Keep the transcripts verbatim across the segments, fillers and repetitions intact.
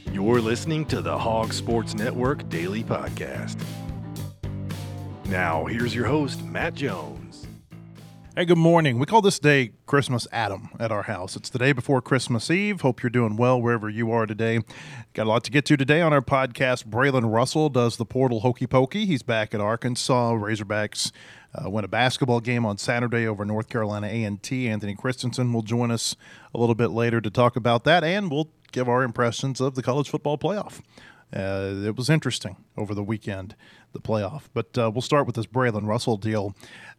You're listening to the Hog Sports Network Daily Podcast. Now, here's your host, Matt Jones. Hey, good morning. We call this day Christmas Adam at our house. It's the day before Christmas Eve. Hope you're doing well wherever you are today. Got a lot to get to today on our podcast. Braylon Russell does the portal hokey pokey. He's back at Arkansas. Razorbacks uh, win a basketball game on Saturday over North Carolina A and T. Anthony Christensen will join us a little bit later to talk about that, and we'll give our impressions of the college football playoff. Uh, it was interesting over the weekend, the playoff. But uh, we'll start with this Braylon Russell deal.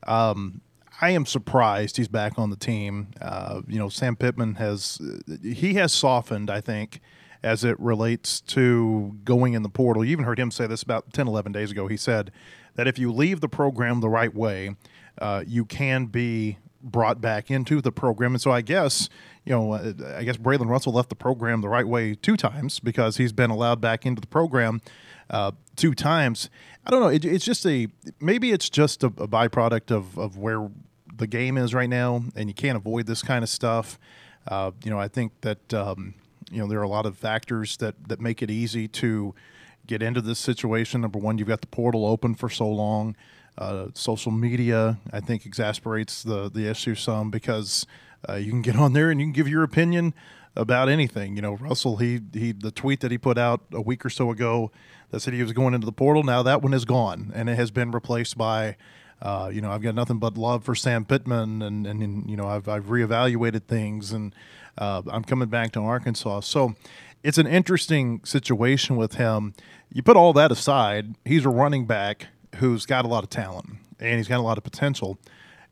Um, I am surprised he's back on the team. Uh, you know, Sam Pittman has he has softened, I think, as it relates to going in the portal. You even heard him say this about ten, eleven days ago. He said that if you leave the program the right way, uh, you can be brought back into the program. And so I guess, you know, I guess Braylon Russell left the program the right way two times because he's been allowed back into the program uh, two times. I don't know. It, it's just a maybe it's just a, a byproduct of, of where the game is right now, and you can't avoid this kind of stuff. Uh, you know, I think that, um, you know, there are a lot of factors that, that make it easy to get into this situation. Number one, you've got the portal open for so long. Uh, social media, I think, exasperates the, the issue some because uh, you can get on there and you can give your opinion about anything. You know, Russell, he he the tweet that he put out a week or so ago that said he was going into the portal, now that one is gone, and it has been replaced by, uh, you know, I've got nothing but love for Sam Pittman, and, and, and you know, I've, I've reevaluated things, and uh, I'm coming back to Arkansas. So it's an interesting situation with him. You put all that aside, he's a running back who's got a lot of talent, and he's got a lot of potential,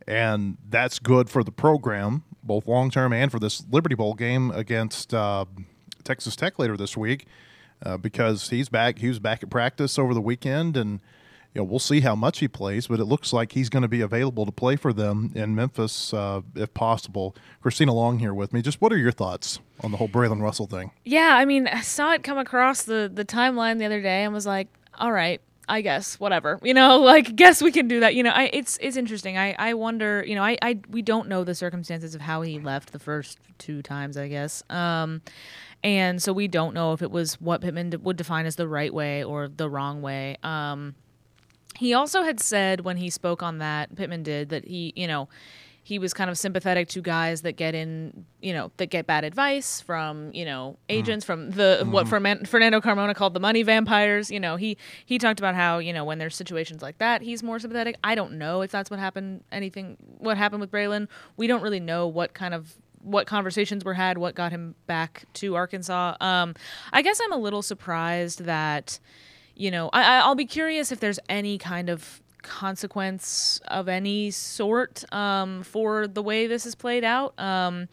and that's good for the program, both long-term and for this Liberty Bowl game against uh, Texas Tech later this week, uh, because he's back. He was back at practice over the weekend, and you know we'll see how much he plays, but it looks like he's going to be available to play for them in Memphis uh, if possible. Christina Long here with me. Just what are your thoughts on the whole Braylon Russell thing? Yeah, I mean, I saw it come across the, the timeline the other day and was like, all right, I guess, whatever, you know, like, guess we can do that. You know, I, it's, it's interesting. I, I wonder, you know, I, I, we don't know the circumstances of how he left the first two times, I guess. Um, and so we don't know if it was what Pittman would define as the right way or the wrong way. Um, he also had said when he spoke on that, Pittman did, that he, you know, he was kind of sympathetic to guys that get in, you know, that get bad advice from, you know, agents, mm. from the mm-hmm. what Fernando Carmona called the money vampires. You know, he he talked about how, you know, when there's situations like that, he's more sympathetic. I don't know if that's what happened. Anything what happened with Braylon. We don't really know what kind of what conversations were had, what got him back to Arkansas. Um, I guess I'm a little surprised that, you know, I, I'll be curious if there's any kind of consequence of any sort um, for the way this is played out. Um,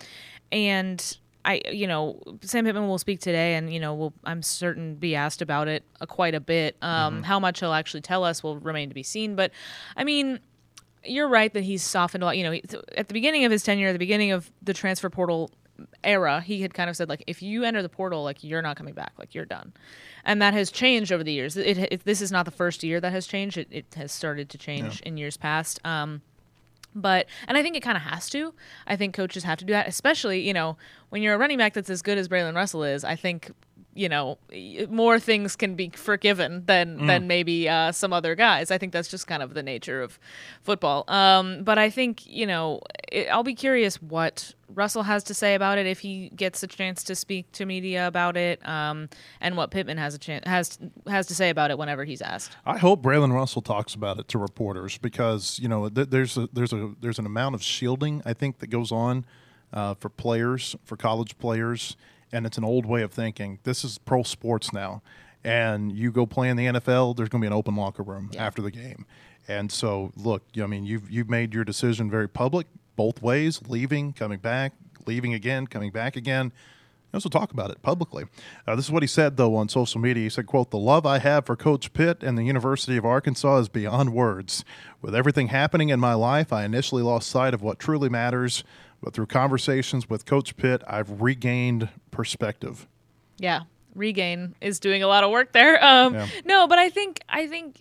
and I, you know, Sam Pittman will speak today, and you know, will I'm certain be asked about it uh, quite a bit. Um, mm-hmm. How much he'll actually tell us will remain to be seen. But I mean, you're right that he's softened a lot. You know, at the beginning of his tenure, at the beginning of the transfer portal era, he had kind of said, like, if you enter the portal, like, you're not coming back, like, you're done. And that has changed over the years. It, it this is not the first year that has changed. It, it has started to change yeah. in years past. Um, but, and I think it kind of has to. I think coaches have to do that, especially, you know, when you're a running back that's as good as Braylon Russell is. I think, you know, more things can be forgiven than mm. than maybe uh, some other guys. I think that's just kind of the nature of football. Um, but I think, you know, it, I'll be curious what Russell has to say about it if he gets a chance to speak to media about it, um, and what Pittman has a chance has has to say about it whenever he's asked. I hope Braylon Russell talks about it to reporters because you know th- there's a, there's a there's an amount of shielding I think that goes on uh, for players, for college players. And it's an old way of thinking. This is pro sports now. And you go play in the N F L, there's going to be an open locker room yeah. after the game. And so, look, I mean, you've, you've made your decision very public, both ways, leaving, coming back, leaving again, coming back again. Let's talk about it publicly. Uh, this is what he said, though, on social media. He said, quote, "The love I have for Coach Pitt and the University of Arkansas is beyond words. With everything happening in my life, I initially lost sight of what truly matters. But through conversations with Coach Pitt, I've regained perspective." Yeah, regain is doing a lot of work there. Um, yeah. No, but I think I think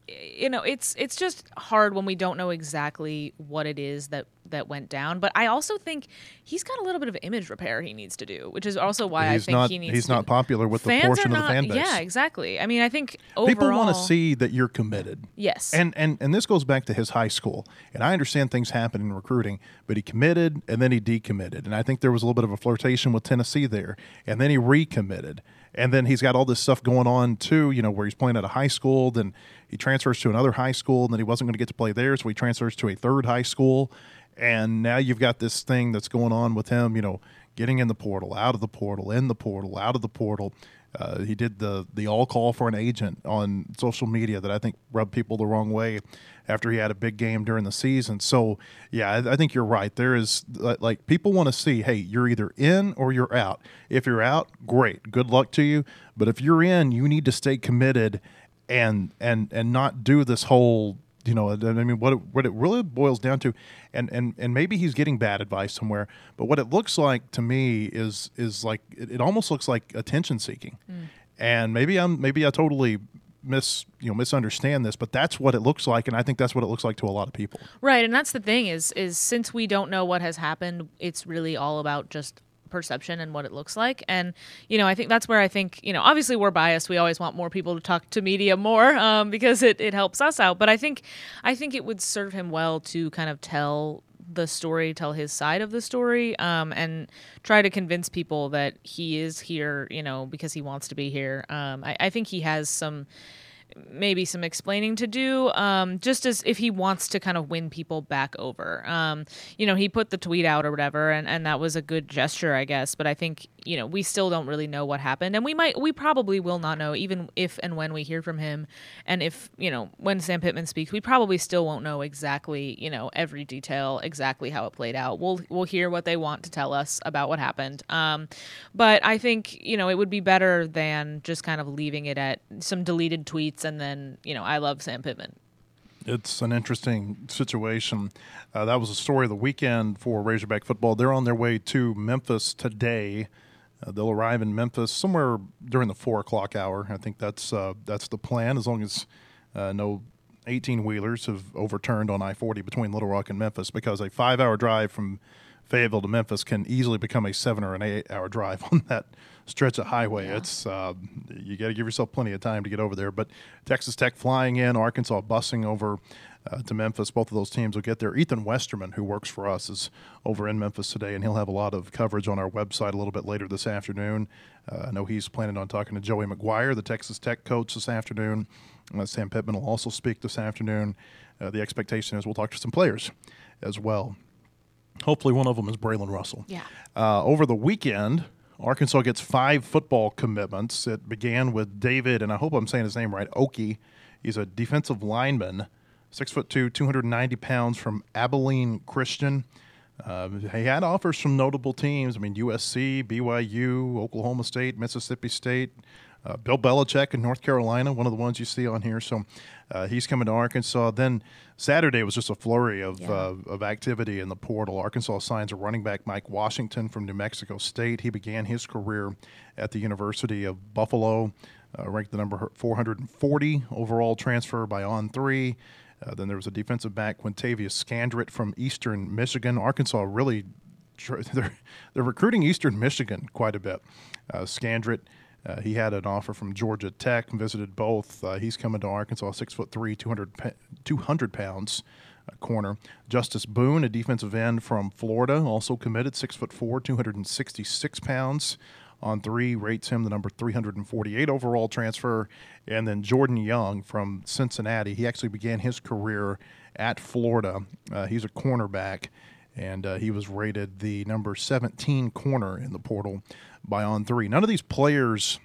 you know, it's it's just hard when we don't know exactly what it is that that went down. But I also think he's got a little bit of image repair he needs to do, which is also why he's I think not, he needs. He's to not do. popular with Fans the portion are of the not, fan base. Yeah, exactly. I mean, I think overall, people want to see that you're committed. Yes, and and and this goes back to his high school. And I understand things happen in recruiting, but he committed and then he decommitted, and I think there was a little bit of a flirtation with Tennessee there, and then he recommitted. And then he's got all this stuff going on, too, you know, where he's playing at a high school. Then he transfers to another high school, and then he wasn't going to get to play there, so he transfers to a third high school. And now you've got this thing that's going on with him, you know, getting in the portal, out of the portal, in the portal, out of the portal. Uh, he did the the all call for an agent on social media that I think rubbed people the wrong way after he had a big game during the season. So, yeah, I, I think you're right. There is, like, people want to see, hey, you're either in or you're out. If you're out, great. Good luck to you. But if you're in, you need to stay committed and and and not do this whole, you know, I mean, what it, what it really boils down to, and, and, and maybe he's getting bad advice somewhere, but what it looks like to me is is like it, it almost looks like attention seeking, mm. and maybe I'm maybe I totally mis you know misunderstand this, but that's what it looks like, and I think that's what it looks like to a lot of people. Right, and that's the thing is is since we don't know what has happened, it's really all about just perception and what it looks like. And, you know, I think that's where I think, you know, obviously we're biased. We always want more people to talk to media more um, because it, it helps us out. But I think I think it would serve him well to kind of tell the story, tell his side of the story, um, and try to convince people that he is here, you know, because he wants to be here. Um, I, I think he has some maybe some explaining to do, um, just as if he wants to kind of win people back over. Um, you know, he put the tweet out or whatever, and, and that was a good gesture, I guess. But I think, you know, we still don't really know what happened. And we might, we probably will not know, even if and when we hear from him. And if, you know, when Sam Pittman speaks, we probably still won't know exactly, you know, every detail, exactly how it played out. We'll, we'll hear what they want to tell us about what happened. Um, but I think, you know, it would be better than just kind of leaving it at some deleted tweets and then, you know, I love Sam Pittman. It's an interesting situation. Uh, that was a story of the weekend for Razorback football. They're on their way to Memphis today. Uh, they'll arrive in Memphis somewhere during the four o'clock hour. I think that's uh, that's the plan, as long as uh, no eighteen-wheelers have overturned on I forty between Little Rock and Memphis, because a five-hour drive from Fayetteville to Memphis can easily become a seven or an eight-hour drive on that stretch of highway. Yeah. It's uh, you got to give yourself plenty of time to get over there. But Texas Tech flying in, Arkansas busing over uh, to Memphis. Both of those teams will get there. Ethan Westerman, who works for us, is over in Memphis today, and he'll have a lot of coverage on our website a little bit later this afternoon. Uh, I know he's planning on talking to Joey McGuire, the Texas Tech coach, this afternoon. Uh, Sam Pittman will also speak this afternoon. Uh, the expectation is we'll talk to some players as well. Hopefully one of them is Braylon Russell. Yeah. Uh, over the weekend, Arkansas gets five football commitments. It began with David, and I hope I'm saying his name right, Oki. He's a defensive lineman, six foot two, two hundred ninety pounds, from Abilene Christian. Uh, he had offers from notable teams. I mean, U S C, B Y U, Oklahoma State, Mississippi State, uh, Bill Belichick in North Carolina, one of the ones you see on here. So uh, he's coming to Arkansas. Then Saturday was just a flurry of yeah. uh, of activity in the portal. Arkansas signs a running back, Mike Washington, from New Mexico State. He began his career at the University of Buffalo, uh, ranked the number four hundred forty overall transfer by On three. Uh, then there was a defensive back, Quintavious Scandrett, from Eastern Michigan. Arkansas really they're they're recruiting Eastern Michigan quite a bit. Uh, Scandrett. Uh, he had an offer from Georgia Tech and visited both. Uh, he's coming to Arkansas, six foot three, two hundred, two hundred pounds, uh, corner. Justice Boone, a defensive end from Florida, also committed, six foot four, two hundred sixty-six pounds. On three, rates him the number three hundred forty-eight overall transfer. And then Jordan Young from Cincinnati. He actually began his career at Florida. Uh, he's a cornerback, and uh, he was rated the number seventeen corner in the portal by On three. None of these players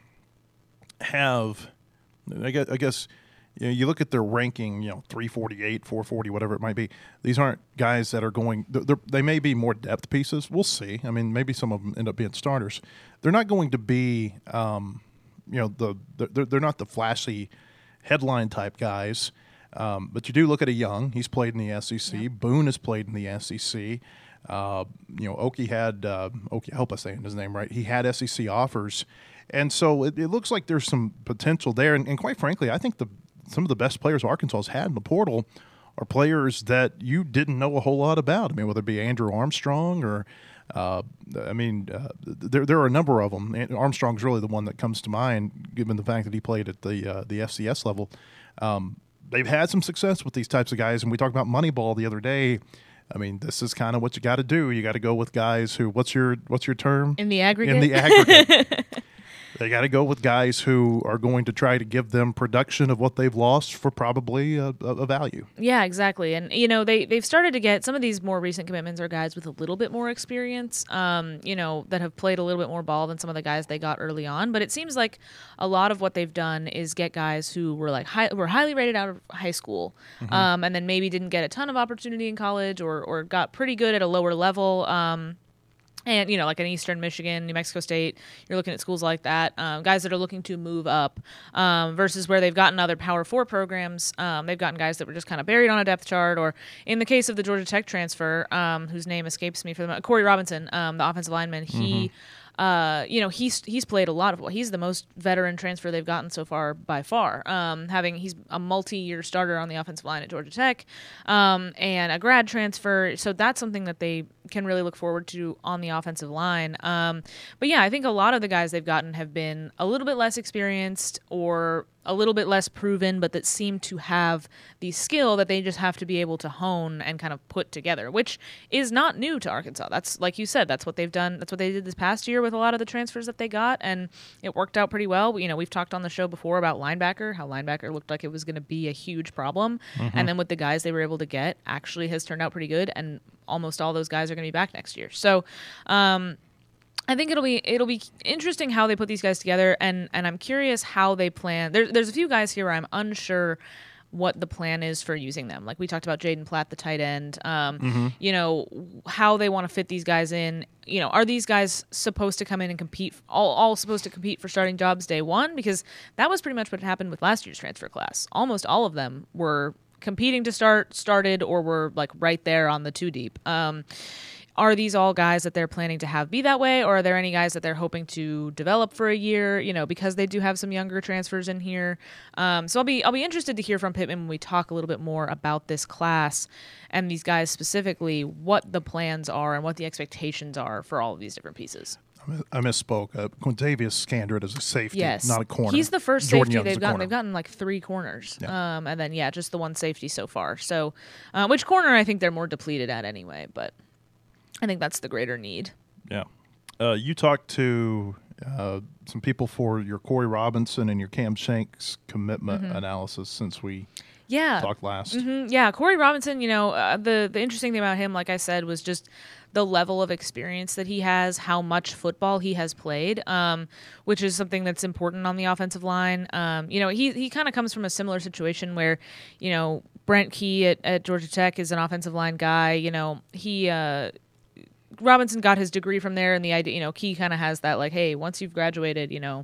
have, I guess, I guess you know, you look at their ranking, you know, three forty-eight, four forty, whatever it might be. These aren't guys that are going, they may be more depth pieces. We'll see. I mean, maybe some of them end up being starters. They're not going to be, um, you know, the they're, they're not the flashy headline type guys. Um, but you do look at a Young. He's played in the S E C. Yeah. Boone has played in the S E C. Uh, you know, Oki had, uh, Oki, I hope I'm saying his name right. He had S E C offers. And so it, it looks like there's some potential there. And, and quite frankly, I think the some of the best players Arkansas's had in the portal are players that you didn't know a whole lot about. I mean, whether it be Andrew Armstrong or, uh, I mean, uh, there there are a number of them. Armstrong's really the one that comes to mind, given the fact that he played at the uh, the F C S level. Um, they've had some success with these types of guys, and we talked about Moneyball the other day. I mean, this is kind of what you got to do. You got to go with guys who. What's your What's your term? In the aggregate. In the aggregate. They got to go with guys who are going to try to give them production of what they've lost for probably a, a value. Yeah, exactly. And, you know, they, they've started to get some of these more recent commitments are guys with a little bit more experience, um, you know, that have played a little bit more ball than some of the guys they got early on. But it seems like a lot of what they've done is get guys who were like high, were highly rated out of high school, mm-hmm. um, and then maybe didn't get a ton of opportunity in college or, or got pretty good at a lower level. Um, And, you know, like in Eastern Michigan, New Mexico State, you're looking at schools like that, um, guys that are looking to move up um, versus where they've gotten other Power Four programs. Um, they've gotten guys that were just kind of buried on a depth chart, or in the case of the Georgia Tech transfer, um, whose name escapes me for the moment, Corey Robinson, um, the offensive lineman, he... Mm-hmm. Uh, you know, he's he's played a lot of football. He's the most veteran transfer they've gotten so far by far. Um, having he's a multi-year starter on the offensive line at Georgia Tech, um, and a grad transfer. So that's something that they can really look forward to on the offensive line. Um, but yeah, I think a lot of the guys they've gotten have been a little bit less experienced or a little bit less proven, but that seem to have the skill that they just have to be able to hone and kind of put together, which is not new to Arkansas. That's, like you said, that's what they've done. That's what they did this past year with a lot of the transfers that they got, and it worked out pretty well. You know, we've talked on the show before about linebacker, how linebacker looked like it was going to be a huge problem, mm-hmm. and then with the guys they were able to get, actually has turned out pretty good, and almost all those guys are going to be back next year. So, um, I think it'll be it'll be interesting how they put these guys together, and, and I'm curious how they plan. There, there's a few guys here where I'm unsure what the plan is for using them. Like we talked about Jaden Platt, the tight end. Um, mm-hmm. You know, how they want to fit these guys in. You know, are these guys supposed to come in and compete, all, all supposed to compete for starting jobs day one? Because that was pretty much what happened with last year's transfer class. Almost all of them were competing to start, started, or were like right there on the two deep. Um, Are these all guys that they're planning to have be that way, or are there any guys that they're hoping to develop for a year? You know, because they do have some younger transfers in here. Um, so I'll be I'll be interested to hear from Pittman when we talk a little bit more about this class and these guys specifically, what the plans are and what the expectations are for all of these different pieces. I misspoke. Uh, Quintavious Scandrett is a safety, yes. not a corner. He's the first Jordan safety Young's they've the gotten. corner. They've gotten like three corners, Yeah. um, and then yeah, just the one safety so far. So, uh, which corner I think they're more depleted at anyway, but I think that's the greater need. Yeah. Uh, you talked to uh, some people for your Corey Robinson and your Cam Shanks commitment mm-hmm. analysis since we yeah. talked last. Mm-hmm. Yeah, Corey Robinson, you know, uh, the, the interesting thing about him, like I said, was just the level of experience that he has, how much football he has played, um, which is something that's important on the offensive line. Um, you know, he he kind of comes from a similar situation where, you know, Brent Key at, at Georgia Tech is an offensive line guy. You know, he uh, Robinson got his degree from there, and the idea, you know, Key kind of has that like, hey, once you've graduated, you know,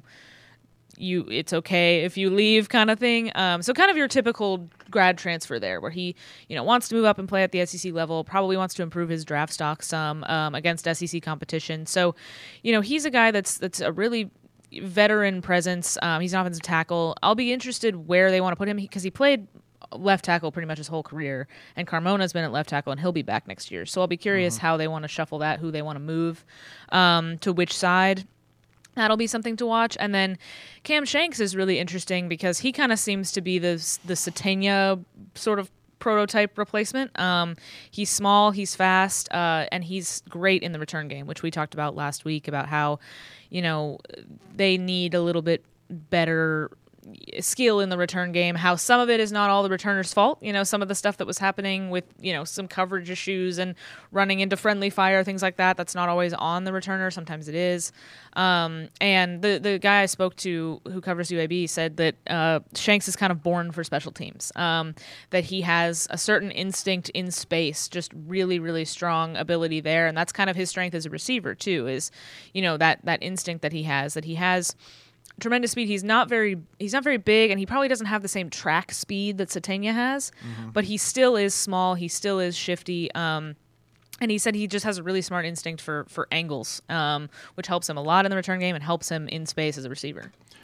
you it's okay if you leave kind of thing. Um, so kind of your typical grad transfer there, where he, you know, wants to move up and play at the S E C level, probably wants to improve his draft stock some um, against S E C competition. So, you know, he's a guy that's that's a really veteran presence. Um, he's an offensive tackle. I'll be interested where they want to put him because he played left tackle pretty much his whole career, and Carmona's been at left tackle, and he'll be back next year. So I'll be curious mm-hmm. how they want to shuffle that, who they want to move um, to which side. That'll be something to watch. And then Cam Shanks is really interesting because he kind of seems to be the the Satania sort of prototype replacement. Um, he's small, he's fast, uh, and he's great in the return game, which we talked about last week about how, you know, they need a little bit better skill in the return game, how some of it is not all the returner's fault. You know, some of the stuff that was happening with, you know, some coverage issues and running into friendly fire, things like that, that's not always on the returner. Sometimes it is. Um, and the the guy I spoke to who covers U A B said that uh, Shanks is kind of born for special teams, um, that he has a certain instinct in space, just really, really strong ability there. And that's kind of his strength as a receiver too, is, you know, that, that instinct that he has, that he has tremendous speed. He's not very he's not very big, and he probably doesn't have the same track speed that Satania has, mm-hmm. but he still is small. He still is shifty. Um, and he said he just has a really smart instinct for, for angles, um, which helps him a lot in the return game and helps him in space as a receiver.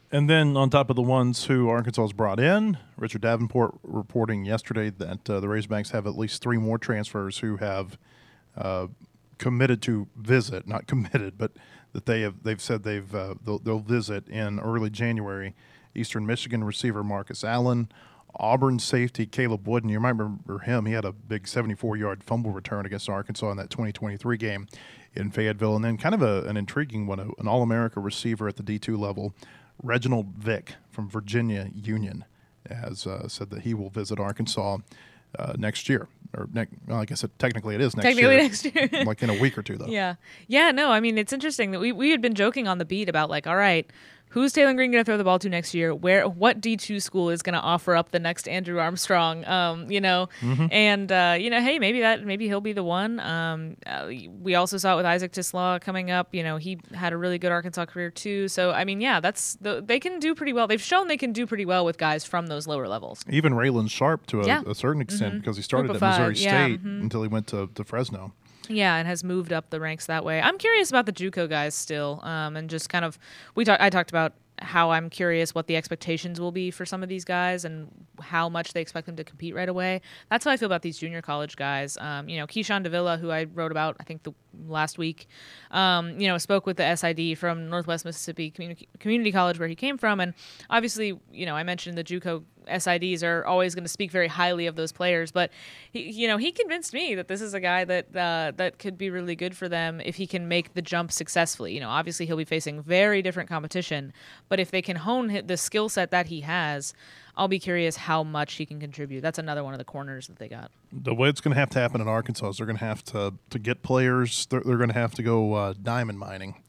And then on top of the ones who Arkansas has brought in, Richard Davenport reporting yesterday that uh, the Razorbacks have at least three more transfers who have uh, committed to visit, not committed, but that they have they've said they've uh, they'll, they'll visit in early January. Eastern Michigan receiver Marcus Allen, Auburn safety Caleb Wooden. You might remember him. He had a big seventy-four yard fumble return against Arkansas in that twenty twenty-three game in Fayetteville. And then kind of a, an intriguing one, an All-America receiver at the D two level, Reginald Vick from Virginia Union, has uh, said that he will visit Arkansas uh, next year. Or ne- well, I guess it, technically it is next technically year. Technically next year. Like in a week or two, though. Yeah. Yeah, no, I mean, it's interesting that we, we had been joking on the beat about, like, all right, who's Taylor Green going to throw the ball to next year? Where, what D two school is going to offer up the next Andrew Armstrong? Um, you know, mm-hmm. and uh, you know, hey, maybe that, maybe he'll be the one. Um, uh, we also saw it with Isaac Tislaw coming up. You know, he had a really good Arkansas career too. So I mean, yeah, that's the, they can do pretty well. They've shown they can do pretty well with guys from those lower levels. Even Raylan Sharp to a, yeah. a certain extent mm-hmm. because he started at Missouri State yeah, mm-hmm. until he went to, to Fresno. Yeah, and has moved up the ranks that way. I'm curious about the JUCO guys still, um, and just kind of we talk, I talked about how I'm curious what the expectations will be for some of these guys and how much they expect them to compete right away. That's how I feel about these junior college guys. Um, you know, Keyshawn Davila, who I wrote about, I think the last week, um, you know, spoke with the S I D from Northwest Mississippi Community, Community College where he came from. And obviously, you know, I mentioned the JUCO S I Ds are always going to speak very highly of those players, but he, you know, he convinced me that this is a guy that uh, that could be really good for them if he can make the jump successfully. You know, obviously he'll be facing very different competition, but if they can hone the skill set that he has, I'll be curious how much he can contribute. That's another one of the corners that they got. The way it's going to have to happen in Arkansas is they're going to have to to get players. They're, they're going to have to go uh, diamond mining.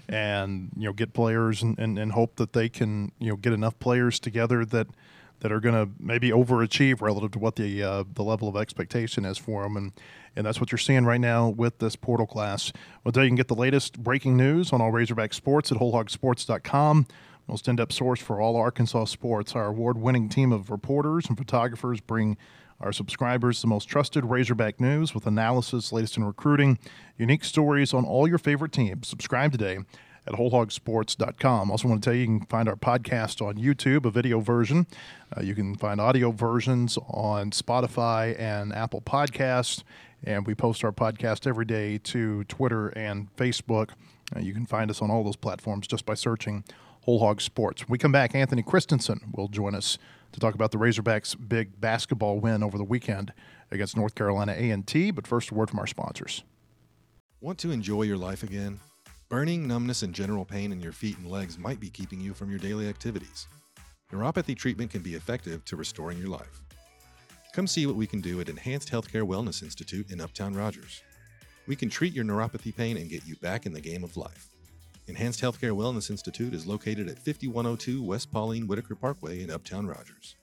and you know get players and, and, and hope that they can you know get enough players together that that are going to maybe overachieve relative to what the uh, the level of expectation is for them. And, and that's what you're seeing right now with this portal class. Well, today you can get the latest breaking news on all Razorback sports at whole hog sports dot com. Most in-depth source for all Arkansas sports. Our award-winning team of reporters and photographers bring our subscribers the most trusted Razorback news with analysis, latest in recruiting, unique stories on all your favorite teams. Subscribe today at whole hog sports dot com. Also want to tell you, you can find our podcast on YouTube, a video version. Uh, you can find audio versions on Spotify and Apple Podcasts. And we post our podcast every day to Twitter and Facebook. Uh, you can find us on all those platforms just by searching Whole Hog Sports. When we come back, Anthony Christensen will join us to talk about the Razorbacks' big basketball win over the weekend against North Carolina A and T. But first, a word from our sponsors. Want to enjoy your life again? Burning, numbness, and general pain in your feet and legs might be keeping you from your daily activities. Neuropathy treatment can be effective to restoring your life. Come see what we can do at Enhanced Healthcare Wellness Institute in Uptown Rogers. We can treat your neuropathy pain and get you back in the game of life. Enhanced Healthcare Wellness Institute is located at fifty-one oh two West Pauline Whitaker Parkway in Uptown Rogers.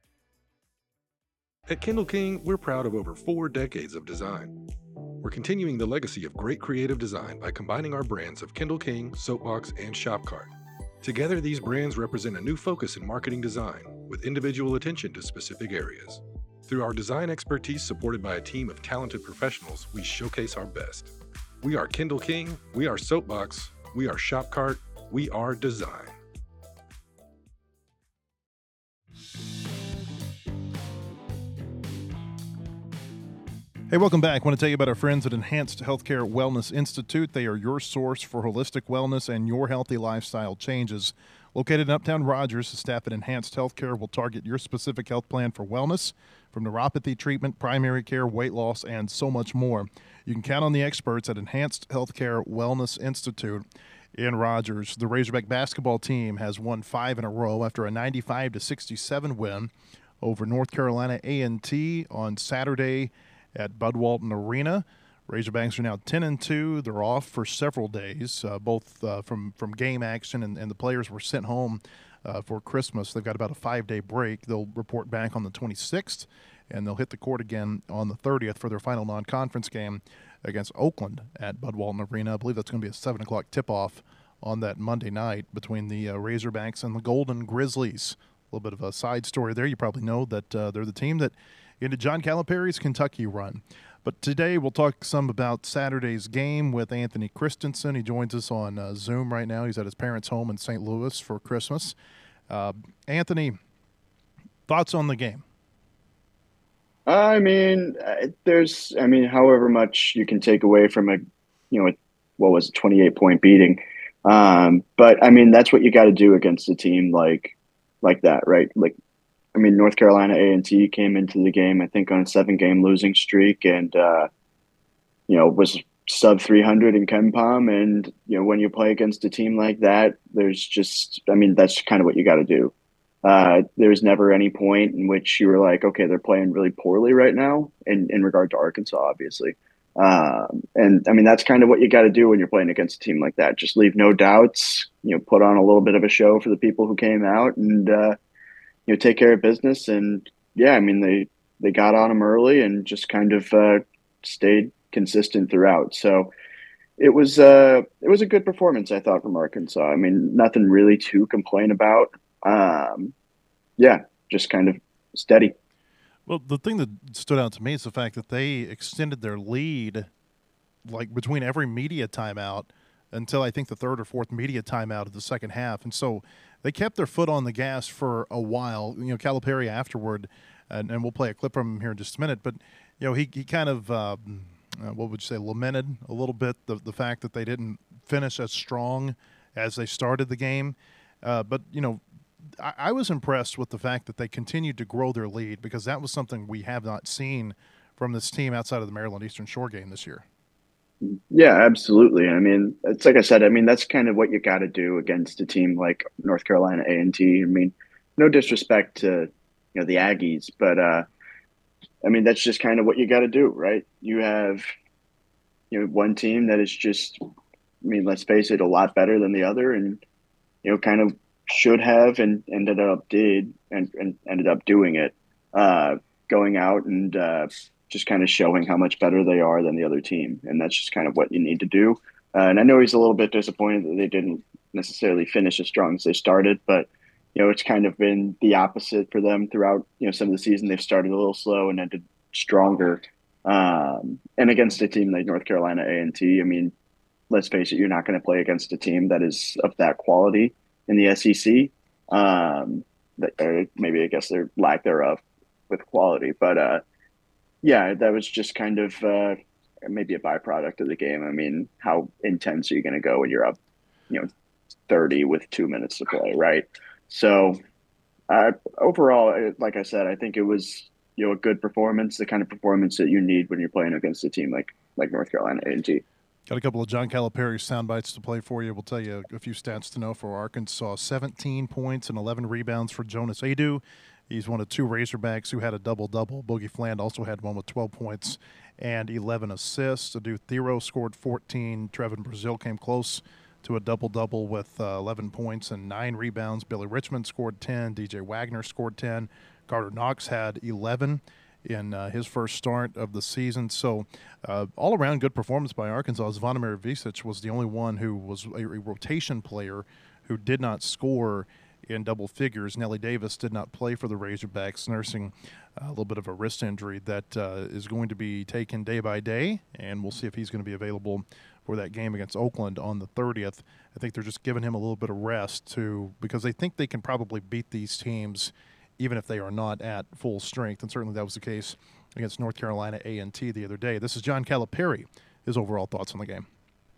At Kendall King, we're proud of over four decades of design. We're continuing the legacy of great creative design by combining our brands of Kendall King, Soapbox, and Shopcart. Together, these brands represent a new focus in marketing design, with individual attention to specific areas. Through our design expertise supported by a team of talented professionals, we showcase our best. We are Kendall King, we are Soapbox, we are Shopcart, we are design. Hey, welcome back. I want to tell you about our friends at Enhanced Healthcare Wellness Institute. They are your source for holistic wellness and your healthy lifestyle changes. Located in Uptown Rogers, the staff at Enhanced Healthcare will target your specific health plan for wellness, from neuropathy treatment, primary care, weight loss, and so much more. You can count on the experts at Enhanced Healthcare Wellness Institute in Rogers. The Razorback basketball team has won five in a row after a ninety-five to sixty-seven win over North Carolina A and T on Saturday at Bud Walton Arena. Razorbacks are now ten and two. They're off for several days, uh, both uh, from, from game action, and, and the players were sent home uh, for Christmas. They've got about a five-day break. They'll report back on the twenty-sixth, and they'll hit the court again on the thirtieth for their final non-conference game against Oakland at Bud Walton Arena. I believe that's going to be a seven o'clock tip-off on that Monday night between the uh, Razorbacks and the Golden Grizzlies. A little bit of a side story there. You probably know that uh, they're the team that ended John Calipari's Kentucky run. But today we'll talk some about Saturday's game with Anthony Christensen. He joins us on uh, Zoom right now. He's at his parents' home in Saint Louis for Christmas. Uh, Anthony, thoughts on the game? I mean, uh, there's, I mean, however much you can take away from a, you know, what was a twenty-eight point beating. Um, but I mean, that's what you got to do against a team like, like that, right? Like, I mean, North Carolina A and T came into the game, I think, on a seven game losing streak and, uh, you know, was sub three hundred in KenPom. And, you know, when you play against a team like that, there's just, I mean, that's kind of what you got to do. Uh, there's never any point in which you were like, okay, they're playing really poorly right now in, in regard to Arkansas, obviously. Um, and I mean, that's kind of what you got to do when you're playing against a team like that. Just leave no doubts, you know, put on a little bit of a show for the people who came out and, uh, you know, take care of business. And yeah, I mean, they, they got on them early and just kind of, uh, stayed consistent throughout. So it was, uh, it was a good performance, I thought, from Arkansas. I mean, nothing really to complain about. Um, yeah, just kind of steady. Well, the thing that stood out to me is the fact that they extended their lead, like between every media timeout until I think the third or fourth media timeout of the second half. And so they kept their foot on the gas for a while. You know, Calipari afterward, and, and we'll play a clip from him here in just a minute, but, you know, he, he kind of, uh, uh, what would you say, lamented a little bit the, the fact that they didn't finish as strong as they started the game. Uh, but, you know, I, I was impressed with the fact that they continued to grow their lead because that was something we have not seen from this team outside of the Maryland Eastern Shore game this year. Yeah, absolutely. I mean, it's like I said, I mean, that's kind of what you got to do against a team like North Carolina A and T. I mean, no disrespect to, you know, the Aggies, but, uh, I mean, that's just kind of what you got to do, right? You have, you know, one team that is just, I mean, let's face it, a lot better than the other and, you know, kind of should have and ended up did and, and ended up doing it, uh, going out and uh, just kind of showing how much better they are than the other team. And that's just kind of what you need to do. Uh, and I know he's a little bit disappointed that they didn't necessarily finish as strong as they started, but, you know, it's kind of been the opposite for them throughout, you know, some of the season. They've started a little slow and ended stronger. Um, and against a team like North Carolina A and T, I mean, let's face it, you're not going to play against a team that is of that quality in the S E C, um, that, or maybe I guess their lack thereof with quality. But uh, yeah, that was just kind of uh, maybe a byproduct of the game. I mean, how intense are you going to go when you're up, you know, thirty with two minutes to play, right? So uh, overall, like I said, I think it was, you know, a good performance, the kind of performance that you need when you're playing against a team like like North Carolina A and T. Got a couple of John Calipari sound bites to play for you. We'll tell you a few stats to know for Arkansas. seventeen points and eleven rebounds for Jonas Adu. He's one of two Razorbacks who had a double-double. Boogie Fland also had one with twelve points and eleven assists. Adu Thero scored fourteen. Trevin Brazil came close to a double-double with uh, eleven points and nine rebounds. Billy Richmond scored ten. D J Wagner scored ten. Carter Knox had eleven in uh, his first start of the season. So uh, all-around good performance by Arkansas. Zvonimir Visic was the only one who was a, a rotation player who did not score in double figures. Nelly Davis did not play for the Razorbacks, nursing a little bit of a wrist injury that uh, is going to be taken day by day, and we'll see if he's going to be available for that game against Oakland on the thirtieth. I think they're just giving him a little bit of rest to because they think they can probably beat these teams even if they are not at full strength, and certainly that was the case against North Carolina A and T the other day. This is John Calipari, his overall thoughts on the game.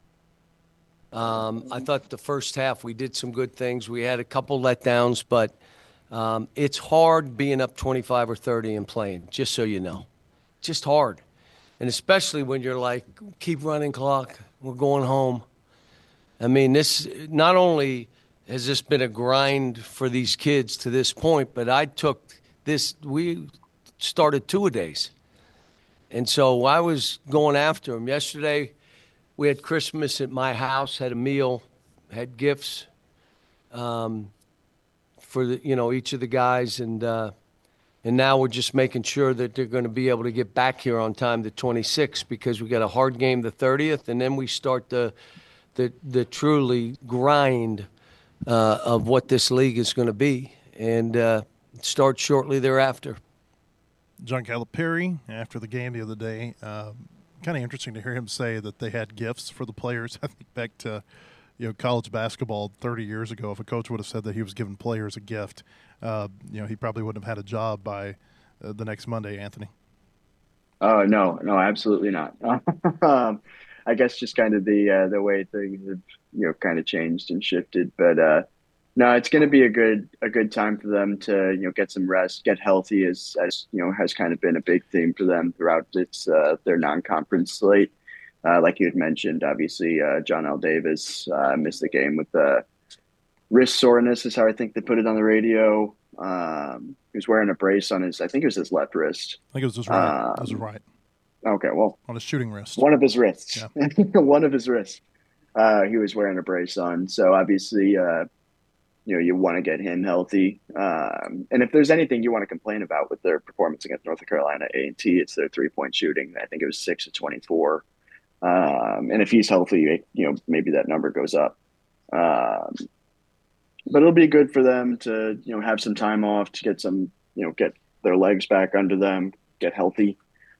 Um, I thought the first half we did some good things. We had a couple letdowns, but um, it's hard being up twenty-five or thirty and playing, just so you know. Just hard. And especially when you're like, keep running clock, we're going home. I mean, this not only – has this been a grind for these kids to this point, but I took this, we started two-a-days. And so I was going after them. Yesterday, we had Christmas at my house, had a meal, had gifts um, for, the, you know, each of the guys. And uh, and now we're just making sure that they're going to be able to get back here on time the twenty-sixth because we got a hard game the thirtieth, and then we start the the, the truly grind Uh, of what this league is going to be, and uh, start shortly thereafter. John Calipari, after the game the other day, uh, kind of interesting to hear him say that they had gifts for the players. I think back to you know college basketball thirty years ago, if a coach would have said that he was giving players a gift, uh, you know he probably wouldn't have had a job by uh, the next Monday, Anthony. Oh, no, no, absolutely not. um, I guess just kind of the uh, the way things have, you know, kind of changed and shifted. But uh, no, it's going to be a good a good time for them to, you know, get some rest, get healthy, as as you know has kind of been a big theme for them throughout its uh, their non-conference slate. Uh, like you had mentioned, obviously uh, John L. Davis uh, missed the game with the wrist soreness, is how I think they put it on the radio. Um, he was wearing a brace on his, I think it was his left wrist. I think it was his right. Um, it was his right. Okay, well, On his shooting wrist. one of his wrists. Yeah. One of his wrists. Uh, he was wearing a brace on. So obviously, uh, you know, you want to get him healthy. Um, and if there's anything you want to complain about with their performance against North Carolina A and T, it's their three-point shooting. I think it was six of twenty-four. Um, and if he's healthy, you know, maybe that number goes up. Um, but it'll be good for them to, you know, have some time off to get some, you know, get their legs back under them, get healthy.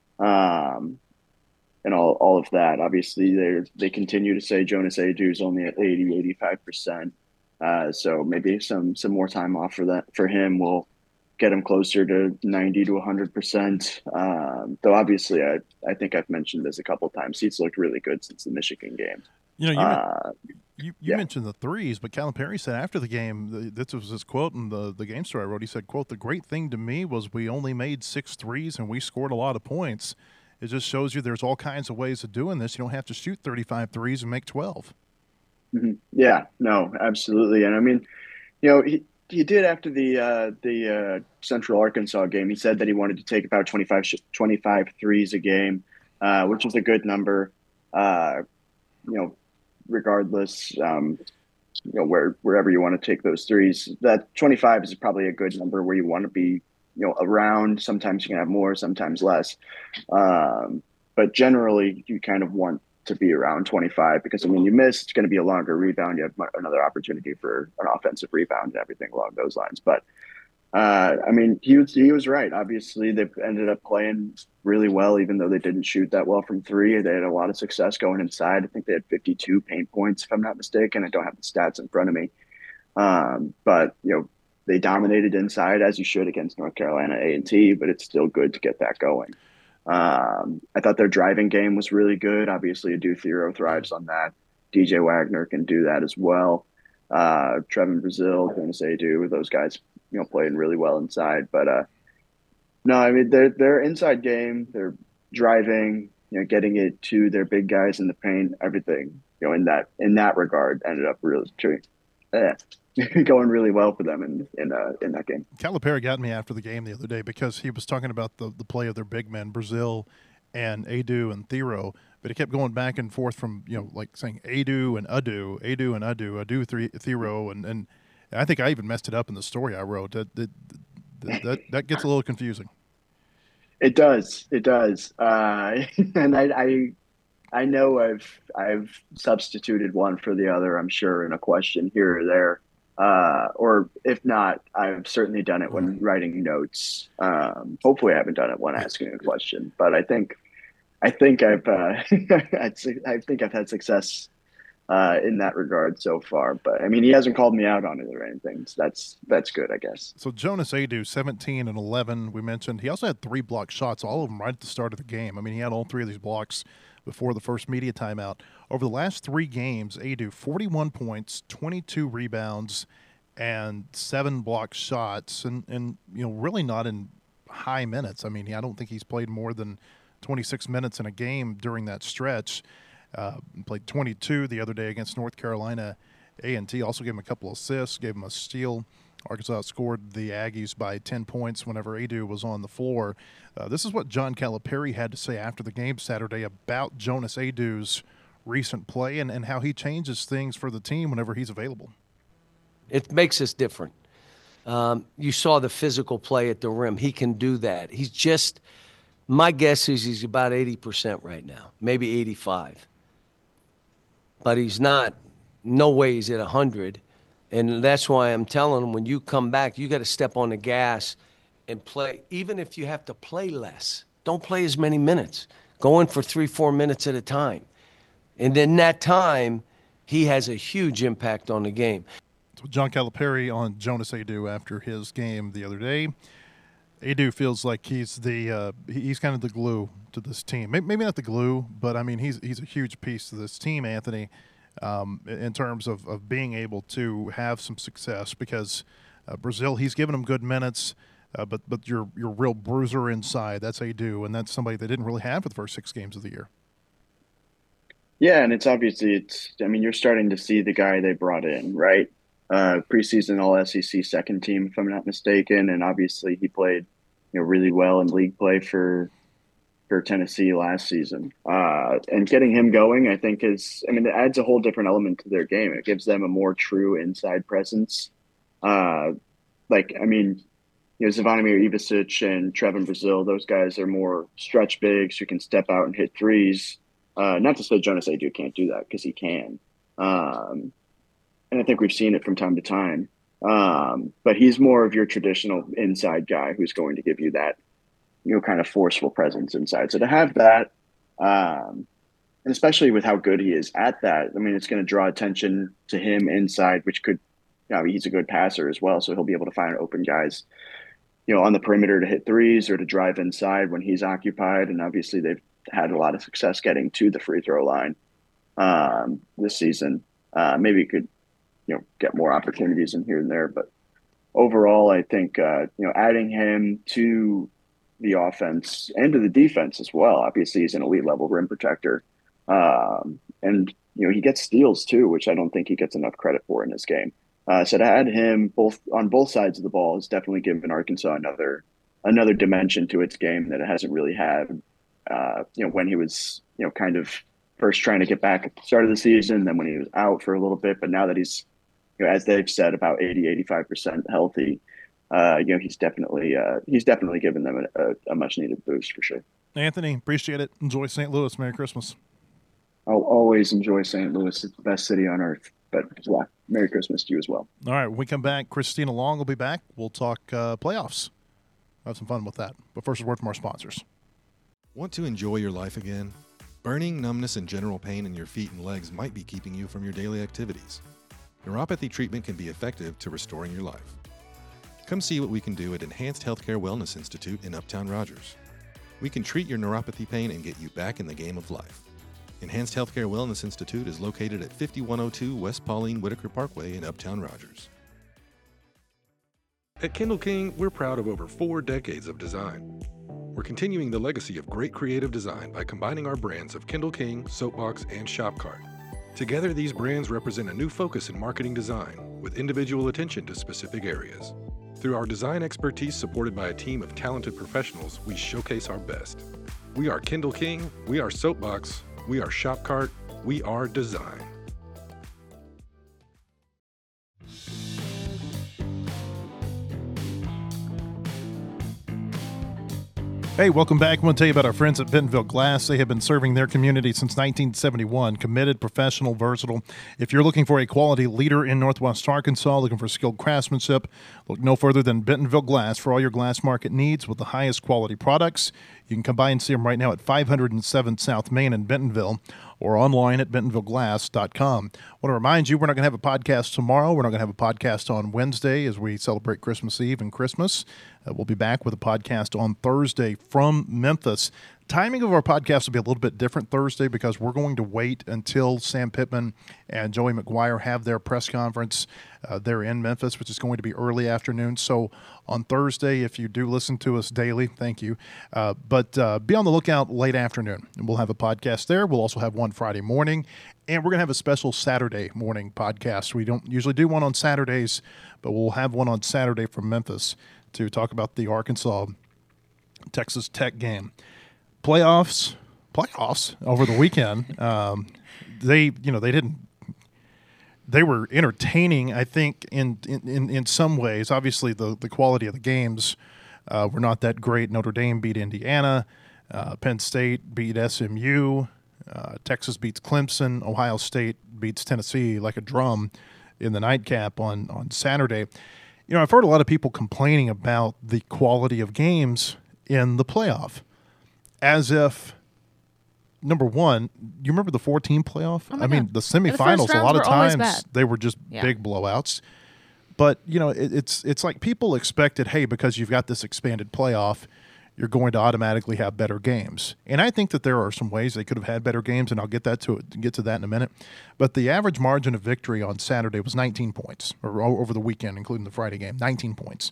Um, and all, all of that. Obviously, they they continue to say Jonas Aidoo is only at eighty, eighty-five percent. Uh, so maybe some some more time off for that for him will get him closer to ninety to one hundred percent. Um, though obviously, I I think I've mentioned this a couple of times. He's looked really good since the Michigan game. You know, you, Uh, you, you yeah. mentioned the threes, but Calipari said after the game, the, this was his quote in the, the game story I wrote. He said, quote, "The great thing to me was we only made six threes and we scored a lot of points. It just shows you there's all kinds of ways of doing this. You don't have to shoot thirty-five threes and make twelve. Mhm. Yeah, no, absolutely. And I mean, you know, he, he did after the uh, the uh, Central Arkansas game. He said that he wanted to take about twenty-five, sh- twenty-five threes a game, uh, which is a good number. Uh, you know, regardless, um, you know, where wherever you want to take those threes, that twenty-five is probably a good number where you want to be, you know, around. Sometimes you can have more, sometimes less. Um, but generally, you kind of want to be around twenty-five because, I mean, you miss, it's going to be a longer rebound. You have mo- another opportunity for an offensive rebound and everything along those lines. But, uh, I mean, he was, he was right. Obviously, they ended up playing really well, even though they didn't shoot that well from three. They had a lot of success going inside. I think they had fifty-two paint points, if I'm not mistaken. I don't have the stats in front of me. Um, but, you know, they dominated inside, as you should, against North Carolina A and T, but it's still good to get that going. Um, I thought their driving game was really good. Obviously, Adou Thiero thrives on that. D J Wagner can do that as well. Uh, Trevin Brazil, Jonas Aidoo, those guys, you know, playing really well inside. But uh, no, I mean, their their inside game, their driving, you know, getting it to their big guys in the paint, everything, you know, in that in that regard, ended up really eh, going really well for them in in uh, in that game. Calipari got me after the game the other day because he was talking about the, the play of their big men, Brazil and Aidoo and Thiero, but he kept going back and forth from, you know, like saying Aidoo and Adou, Aidoo and Adou, Adou Thiero, and, and I think I even messed it up in the story I wrote. That that that, that, that gets a little confusing. It does. It does. Uh, and I, I I know I've I've substituted one for the other, I'm sure, in a question here or there. Uh, or if not, I've certainly done it when writing notes. Um, hopefully, I haven't done it when asking a question. But I think, I think I've, uh, I think I've had success uh, in that regard so far. But I mean, he hasn't called me out on it or anything. So that's that's good, I guess. So Jonas Aidoo, seventeen and eleven, we mentioned. He also had three block shots, all of them right at the start of the game. I mean, he had all three of these blocks before the first media timeout. Over the last three games, Aidoo, forty-one points, twenty-two rebounds, and seven block shots, and, and you know, really not in high minutes. I mean, I don't think he's played more than twenty-six minutes in a game during that stretch. Uh, played twenty-two the other day against North Carolina A and T. Also gave him a couple assists, gave him a steal. Arkansas scored the Aggies by ten points whenever Aidoo was on the floor. Uh, this is what John Calipari had to say after the game Saturday about Jonas Aidoo's recent play and, and how he changes things for the team whenever he's available. It makes us different. Um, you saw the physical play at the rim. He can do that. He's just, my guess is he's about eighty percent right now, maybe eighty-five. But he's not, no way he's at one hundred. And that's why I'm telling him, when you come back, you got to step on the gas and play, even if you have to play less, don't play as many minutes. Go in for three, four minutes at a time. And in that time, he has a huge impact on the game. So John Calipari on Jonas Aidoo after his game the other day. Aidoo feels like he's the uh, he's kind of the glue to this team. Maybe not the glue, but I mean he's he's a huge piece to this team, Anthony, um, in terms of, of being able to have some success. Because uh, Brazil, he's given them good minutes, uh, but but your your real bruiser inside, that's Aidoo, and that's somebody they didn't really have for the first six games of the year. Yeah, and it's obviously it's. I mean, you're starting to see the guy they brought in, right? Uh, preseason All S E C second team, if I'm not mistaken, and obviously he played, you know, really well in league play for for Tennessee last season. Uh, and getting him going, I think, is I mean, it adds a whole different element to their game. It gives them a more true inside presence. Uh, like, I mean, you know, Zvonimir Ivicic and Trevin Brazil, those guys are more stretch bigs who can step out and hit threes. Uh, not to say Jonas Aidoo can't do that, because he can. Um, and I think we've seen it from time to time. Um, but he's more of your traditional inside guy who's going to give you that, you know, kind of forceful presence inside. So to have that, um, and especially with how good he is at that, I mean, it's going to draw attention to him inside, which could, you know, he's a good passer as well. So he'll be able to find open guys, you know, on the perimeter to hit threes or to drive inside when he's occupied. And obviously they've had a lot of success getting to the free throw line um, this season. Uh, maybe he could, you know, get more opportunities in here and there. But overall, I think, uh, you know, adding him to the offense and to the defense as well. Obviously, he's an elite level rim protector. Um, and, you know, he gets steals too, which I don't think he gets enough credit for in this game. Uh, so to add him both on both sides of the ball has definitely given Arkansas another another dimension to its game that it hasn't really had, uh, you know, when he was, you know, kind of first trying to get back at the start of the season, then when he was out for a little bit. But now that he's, you know, as they've said, about eighty, eighty-five percent healthy, uh, you know, he's definitely uh, he's definitely given them a, a, a much needed boost for sure. Anthony, appreciate it. Enjoy Saint Louis. Merry Christmas. I'll always enjoy Saint Louis. It's the best city on earth. But yeah, Merry Christmas to you as well. All right, when we come back, Christina Long will be back. We'll talk uh, playoffs. Have some fun with that. But first, a word from our sponsors. Want to enjoy your life again? Burning, numbness, and general pain in your feet and legs might be keeping you from your daily activities. Neuropathy treatment can be effective to restoring your life. Come see what we can do at Enhanced Healthcare Wellness Institute in Uptown Rogers. We can treat your neuropathy pain and get you back in the game of life. Enhanced Healthcare Wellness Institute is located at fifty-one oh two West Pauline Whitaker Parkway in Uptown Rogers. At Kindle King, we're proud of over four decades of design. We're continuing the legacy of great creative design by combining our brands of Kindle King, Soapbox, and Shopcart. Together, these brands represent a new focus in marketing design with individual attention to specific areas. Through our design expertise supported by a team of talented professionals, we showcase our best. We are Kindle King, we are Soapbox, we are Shopcart, we are design. Hey, welcome back. I want to tell you about our friends at Bentonville Glass. They have been serving their community since nineteen seventy-one. Committed, professional, versatile. If you're looking for a quality leader in Northwest Arkansas, looking for skilled craftsmanship, look no further than Bentonville Glass for all your glass market needs with the highest quality products. You can come by and see them right now at five hundred seven South Main in Bentonville or online at bentonville glass dot com. I want to remind you, we're not going to have a podcast tomorrow. We're not going to have a podcast on Wednesday as we celebrate Christmas Eve and Christmas. Uh, we'll be back with a podcast on Thursday from Memphis. Timing of our podcast will be a little bit different Thursday because we're going to wait until Sam Pittman and Joey McGuire have their press conference. Uh, they're in Memphis, which is going to be early afternoon. So on Thursday, if you do listen to us daily, thank you. Uh, but uh, be on the lookout late afternoon. And we'll have a podcast there. We'll also have one Friday morning. And we're going to have a special Saturday morning podcast. We don't usually do one on Saturdays, but we'll have one on Saturday from Memphis to talk about the Arkansas Texas Tech game. Playoffs, playoffs over the weekend. Um, they, you know, they didn't. They were entertaining, I think, in in, in some ways. Obviously, the, the quality of the games uh, were not that great. Notre Dame beat Indiana. Uh, Penn State beat S M U. Uh, Texas beats Clemson. Ohio State beats Tennessee like a drum in the nightcap on, on Saturday. you know, I've heard a lot of people complaining about the quality of games in the playoff, as if, number one, you remember the four-team playoff? Oh my I mean, God. the The semifinals, first a lot rounds of were always times bad. they were just Yeah. big blowouts. But, you know, it, it's it's like people expected, hey, because you've got this expanded playoff, you're going to automatically have better games. And I think that there are some ways they could have had better games, and I'll get that to get to that in a minute. But the average margin of victory on Saturday was nineteen points, or o- over the weekend, including the Friday game, nineteen points.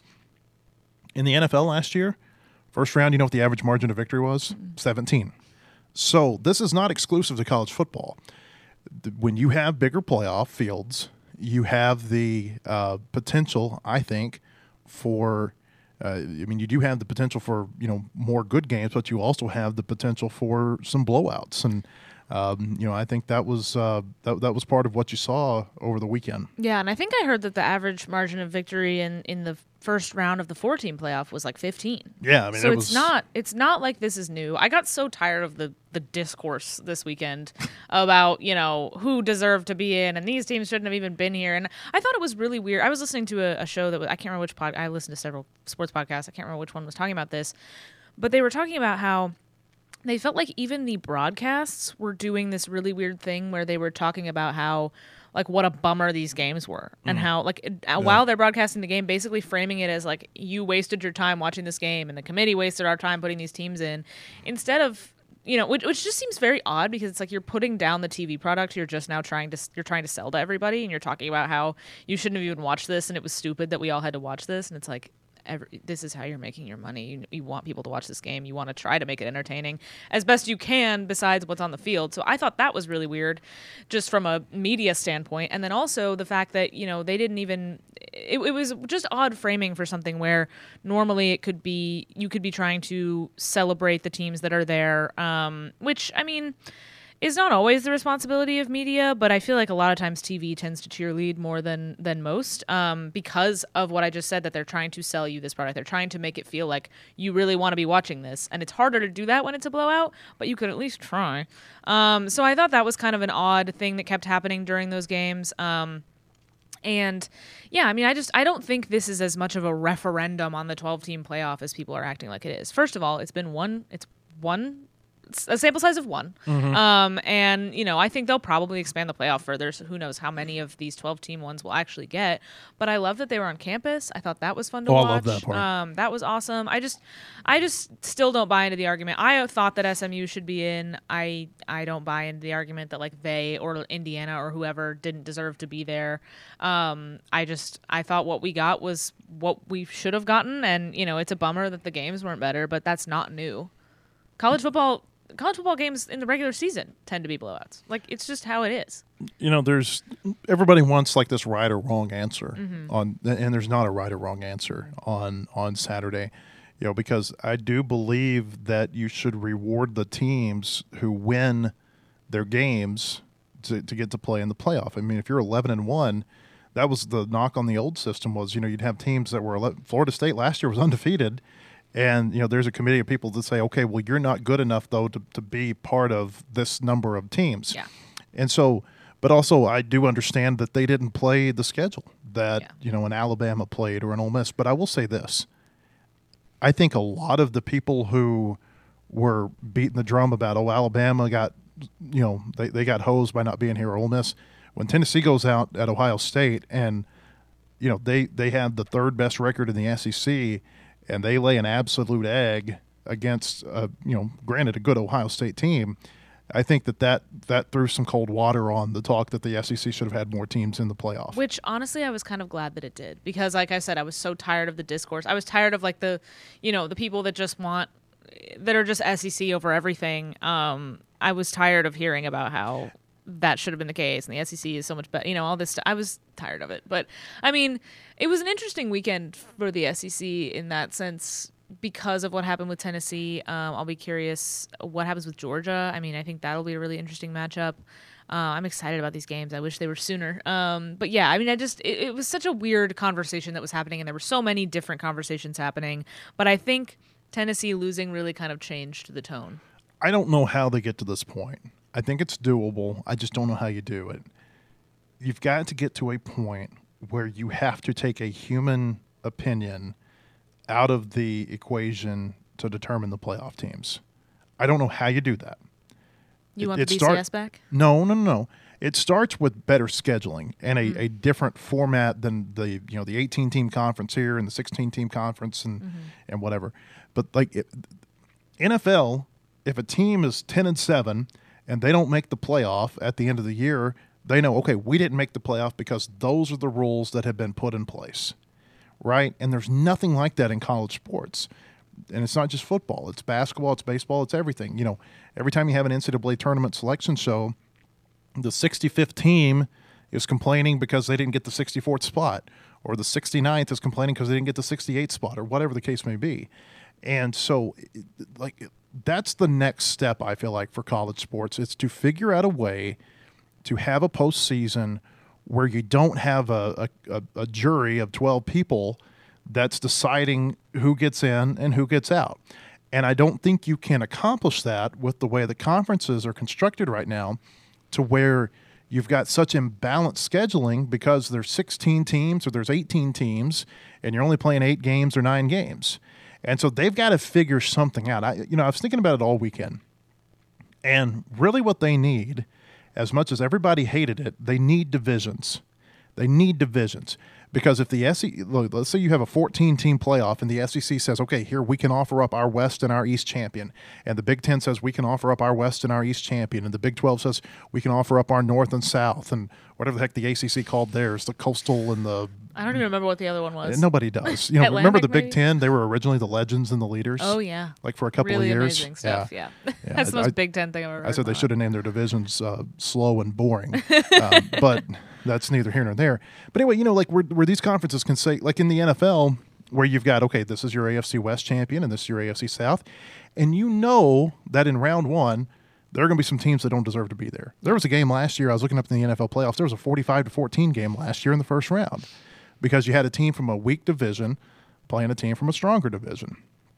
In the N F L last year, first round, you know what the average margin of victory was? seventeen. So this is not exclusive to college football. Th- When you have bigger playoff fields, you have the uh, potential, I think, for uh, I mean, you do have the potential for, you know, more good games, but you also have the potential for some blowouts. And, um, you know, I think that was uh, that, that was part of what you saw over the weekend. Yeah, and I think I heard that the average margin of victory in, in the first round of the four-team playoff was like fifteen. Yeah, I mean, so it it's was not it's not like this is new. I got so tired of the the discourse this weekend about, you know, who deserved to be in and these teams shouldn't have even been here. And I thought it was really weird. I was listening to a, a show that was, I can't remember which pod. I listened to several sports podcasts. I can't remember which one was talking about this, but they were talking about how they felt like even the broadcasts were doing this really weird thing where they were talking about how, like, what a bummer these games were, and how, like, it- uh, while they're broadcasting the game, basically framing it as, like, you wasted your time watching this game and the committee wasted our time putting these teams in, instead of, you know, which, which just seems very odd because it's like you're putting down the T V product. You're just now trying to you're trying to sell to everybody, and you're talking about how you shouldn't have even watched this, and it was stupid that we all had to watch this, and it's like, Every, this is how you're making your money. You, you want people to watch this game. You want to try to make it entertaining as best you can besides what's on the field. So I thought that was really weird just from a media standpoint. And then also the fact that, you know, they didn't even it, it was just odd framing for something where normally it could be you could be trying to celebrate the teams that are there, um, which, I mean, is not always the responsibility of media, but I feel like a lot of times T V tends to cheerlead more than than most, um, because of what I just said, that they're trying to sell you this product. They're trying to make it feel like you really want to be watching this, and it's harder to do that when it's a blowout, but you could at least try. Um, so I thought that was kind of an odd thing that kept happening during those games. Um, and yeah, I mean, I just I don't think this is as much of a referendum on the twelve-team playoff as people are acting like it is. First of all, it's been one. It's one. It's a sample size of one. Mm-hmm. Um, and, you know, I think they'll probably expand the playoff further. So who knows how many of these twelve-team ones we'll actually get. But I love that they were on campus. I thought that was fun to Oh, watch. I love that part. Um, that was awesome. I just I just still don't buy into the argument. I thought that S M U should be in. I, I don't buy into the argument that, like, they or Indiana or whoever didn't deserve to be there. Um, I just I thought what we got was what we should have gotten. And, you know, it's a bummer that the games weren't better, but that's not new. College football... College football games in the regular season tend to be blowouts. Like, it's just how it is. You know, there's everybody wants like this right or wrong answer Mm-hmm. on, and there's not a right or wrong answer on on Saturday. You know, because I do believe that you should reward the teams who win their games to, to get to play in the playoff. I mean, if you're eleven and one, that was the knock on the old system was, you know, you'd have teams that were ele- Florida State last year was undefeated. And, you know, there's a committee of people that say, okay, well, you're not good enough, though, to, to be part of this number of teams. Yeah. And so, but also I do understand that they didn't play the schedule that, Yeah. you know, an Alabama played or an Ole Miss. But I will say this. I think a lot of the people who were beating the drum about, oh, Alabama got, you know, they, they got hosed by not being here or Ole Miss. When Tennessee goes out at Ohio State and, you know, they, they have the third best record in the S E C, and they lay an absolute egg against, uh, you know, granted, a good Ohio State team, I think that, that that threw some cold water on the talk that the S E C should have had more teams in the playoff. Which, honestly, I was kind of glad that it did. Because, like I said, I was so tired of the discourse. I was tired of, like, the, you know, the people that just want, that are just S E C over everything. Um, I was tired of hearing about how that should have been the case, and the S E C is so much better. You know, all this stuff. I was tired of it. But, I mean, it was an interesting weekend for the S E C in that sense because of what happened with Tennessee. Um, I'll be curious what happens with Georgia. I mean, I think that'll be a really interesting matchup. Uh, I'm excited about these games. I wish they were sooner. Um, but, yeah, I mean, I just it, it was such a weird conversation that was happening, and there were so many different conversations happening. But I think Tennessee losing really kind of changed the tone. I don't know how they get to this point. I think it's doable. I just don't know how you do it. You've got to get to a point where you have to take a human opinion out of the equation to determine the playoff teams. I don't know how you do that. You It- want it the B C start- S back? No, no, no, no. It starts with better scheduling and a, Mm-hmm. a different format than the you know the eighteen team conference here and the sixteen team conference and Mm-hmm. and whatever. But like it, N F L, if a team is ten and seven and they don't make the playoff at the end of the year, they know, okay, we didn't make the playoff because those are the rules that have been put in place, right? And there's nothing like that in college sports. And it's not just football. It's basketball, it's baseball, it's everything. You know, every time you have an N C double A tournament selection show, the sixty-fifth team is complaining because they didn't get the sixty-fourth spot, or the sixty-ninth is complaining because they didn't get the sixty-eighth spot, or whatever the case may be. And so, it- like, that's the next step, I feel like, for college sports. It's to figure out a way to have a postseason where you don't have a, a, a jury of twelve people that's deciding who gets in and who gets out. And I don't think you can accomplish that with the way the conferences are constructed right now, to where you've got such imbalanced scheduling because there's sixteen teams or there's eighteen teams and you're only playing eight games or nine games. And so they've got to figure something out. I, you know, I was thinking about it all weekend. And really what they need, as much as everybody hated it, they need divisions. They need divisions. Because if the S E C, look, let's say you have a fourteen-team playoff and the S E C says, okay, here we can offer up our West and our East champion. And the Big Ten says we can offer up our West and our East champion. And the Big twelve says we can offer up our North and South. And whatever the heck the A C C called theirs, the Coastal and the... I don't even remember what the other one was. Nobody does. You know, Atlantic, remember the Big maybe? Ten? They were originally the Legends and the Leaders. Oh, yeah. Like for a couple really of years. amazing stuff, yeah. Yeah, That's the I- most I- Big Ten thing I've ever heard. I said in they my should have named their divisions uh, slow and boring, um, but that's neither here nor there. But anyway, you know, like where, where these conferences can say, like in the N F L, where you've got, okay, this is your A F C West champion and this is your A F C South, and you know that in round one, there are going to be some teams that don't deserve to be there. There was a game last year, I was looking up in the N F L playoffs, there was a forty-five to fourteen game last year in the first round because you had a team from a weak division playing a team from a stronger division.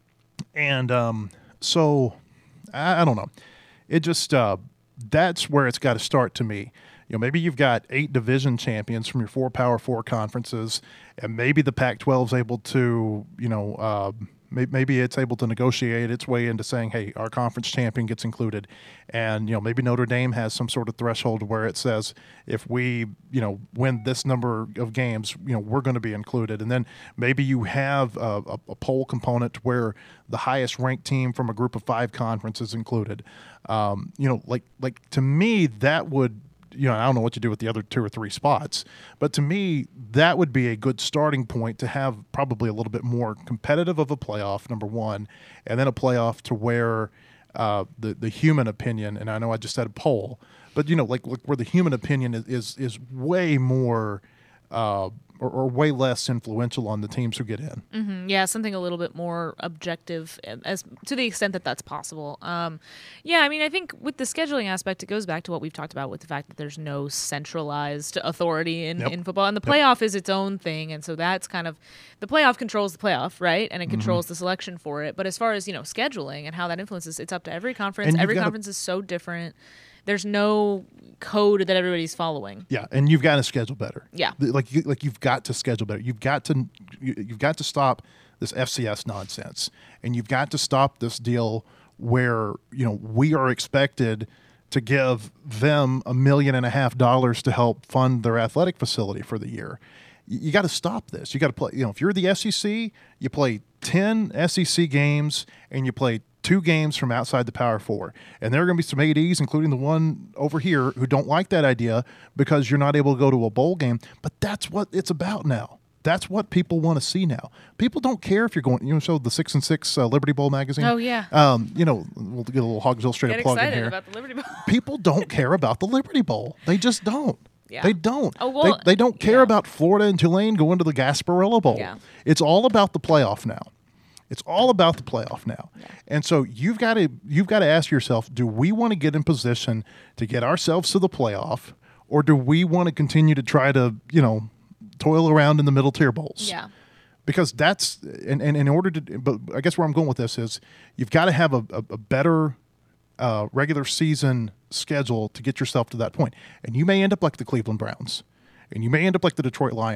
And um, so, I, I don't know. It just, uh, that's where it's got to start to me. You know, maybe you've got eight division champions from your four Power Four conferences, and maybe the Pac twelve is able to, you know, uh, may- maybe it's able to negotiate its way into saying, hey, our conference champion gets included. And, you know, maybe Notre Dame has some sort of threshold where it says if we, you know, win this number of games, you know, we're going to be included. And then maybe you have a, a, a poll component where the highest ranked team from a group of five conferences included. Um, you know, like like to me, that would, you know, I don't know what you do with the other two or three spots, but to me, that would be a good starting point to have probably a little bit more competitive of a playoff, number one, and then a playoff to where uh, the the human opinion, and I know I just said a poll, but you know, like, like where the human opinion is is, is way more uh, or, or way less influential on the teams who get in. Mm, yeah, something a little bit more objective, um, as to the extent that that's possible. Um, yeah, I mean, I think with the scheduling aspect, it goes back to what we've talked about with the fact that there's no centralized authority in, Yep. in football, and the playoff is its own thing, and so that's kind of the playoff controls the playoff, right? And it controls Mm-hmm. the selection for it. But as far as you know, scheduling and how that influences, it's up to every conference. And you've Every gotta- conference is so different. There's no code that everybody's following. Yeah, and you've got to schedule better. Yeah. The- like you, like you've got to schedule better. You've got to you, you've got to stop this F C S nonsense, and you've got to stop this deal where you know we are expected to give them a million and a half dollars to help fund their athletic facility for the year. You, you got to stop this. You got to play. You know, if you're the S E C, you play ten S E C games and you play two games from outside the Power Four. And there are going to be some A Ds, including the one over here, who don't like that idea because you're not able to go to a bowl game. But that's what it's about now. That's what people want to see now. People don't care if you're going, you know, so the Six and Six uh, Liberty Bowl magazine. Oh, yeah. Um, you know, we'll get a little Hogs Illustrated Get plug in excited here. about the Liberty Bowl. People don't care about the Liberty Bowl. They just don't. Yeah. They don't. Oh, well, they, they don't care yeah. about Florida and Tulane going to the Gasparilla Bowl. Yeah. It's all about the playoff now. It's all about the playoff now. Yeah. And so you've got to you've got to ask yourself, do we want to get in position to get ourselves to the playoff, or do we want to continue to try to, you know, toil around in the middle tier bowls? Yeah. Because that's and, and in order to but I guess where I'm going with this is you've got to have a, a, a better uh, regular season schedule to get yourself to that point. And you may end up like the Cleveland Browns, and you may end up like the Detroit Lions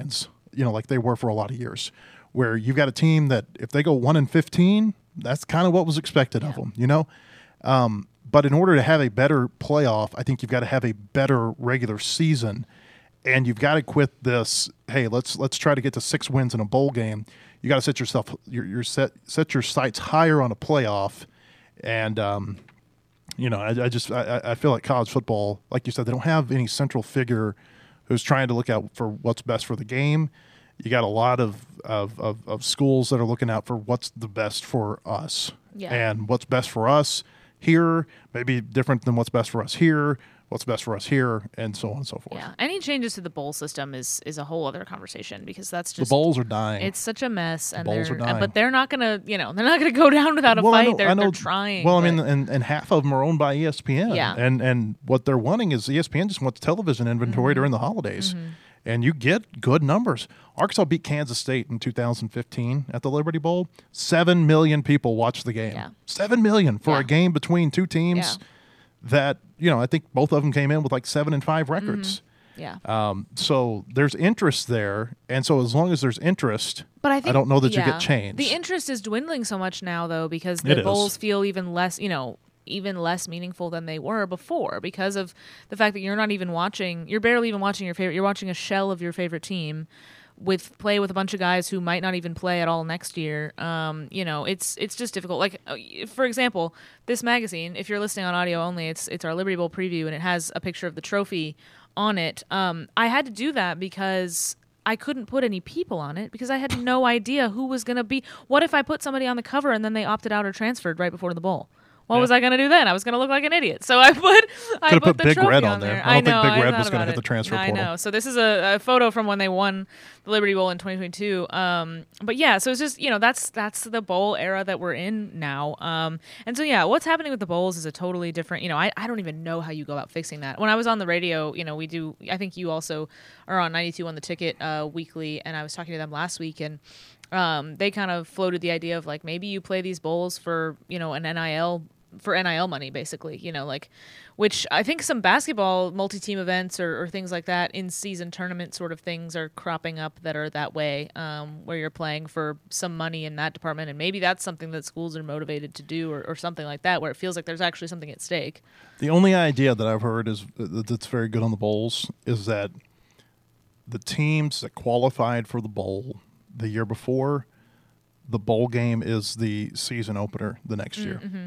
you know, like they were for a lot of years, where you've got a team that if they go one and fifteen, that's kind of what was expected Yeah. of them, you know? Um, but in order to have a better playoff, I think you've got to have a better regular season, and you've got to quit this, hey, let's let's try to get to six wins in a bowl game. You got to set yourself your, your set set your sights higher on a playoff, and um, you know, I, I just I, I feel like college football, like you said, they don't have any central figure who's trying to look out for what's best for the game. You got a lot of of, of, of schools that are looking out for what's the best for us, Yeah. and what's best for us here may be different than what's best for us here, what's best for us here, and so on and so forth. Yeah. Any changes to the bowl system is is a whole other conversation because that's The just bowls are dying. it's such a mess, and bowls they're are dying. but they're not gonna you know they're not gonna go down without a Well, I fight. know- they're I know- they're trying. Well, I mean, but- and, and half of them are owned by E S P N. Yeah. And and what they're wanting is E S P N just wants television inventory Mm-hmm. during the holidays. And you get good numbers. Arkansas beat Kansas State in two thousand fifteen at the Liberty Bowl. Seven million people watched the game. Yeah. Seven million for Yeah. a game between two teams Yeah. that, you know, I think both of them came in with like seven and five records. yeah. Um, so there's interest there. And so as long as there's interest, But I think don't know that you yeah. get change. The interest is dwindling so much now, though, because It the is. bowls feel even less, you know, even less meaningful than they were before because of the fact that you're not even watching. You're barely even watching your favorite. You're watching a shell of your favorite team with play with a bunch of guys who might not even play at all next year. Um, you know, it's it's just difficult. Like, uh, for example, this magazine. If you're listening on audio only, it's it's our Liberty Bowl preview, and it has a picture of the trophy on it. Um, I had to do that because I couldn't put any people on it because I had no idea who was going to be. What if I put somebody on the cover and then they opted out or transferred right before the bowl? What Yeah. was I going to do then? I was going to look like an idiot. So I put I Could've put, put the Big trophy Red on on there. there. I don't think know, Big I Red thought was gonna about hit the it. transfer I portal. know. So this is a, a photo from when they won the Liberty Bowl in twenty twenty-two. Um, but yeah, so it's just, you know, that's that's the bowl era that we're in now. Um, and so yeah, what's happening with the bowls is a totally different, you know, I, I don't even know how you go about fixing that. When I was on the radio, you know, we do, I think you also are on ninety-two on the Ticket uh, weekly, and I was talking to them last week, and um, they kind of floated the idea of like maybe you play these bowls for, you know, an N I L for N I L money, basically, you know, like, which I think some basketball multi-team events or, or things like that, in season tournament sort of things are cropping up that are that way, um, where you're playing for some money in that department. And maybe that's something that schools are motivated to do, or, or something like that, where it feels like there's actually something at stake. The only idea that I've heard is that's very good on the bowls is that the teams that qualified for the bowl the year before, the bowl game is the season opener the next year. Mm-hmm.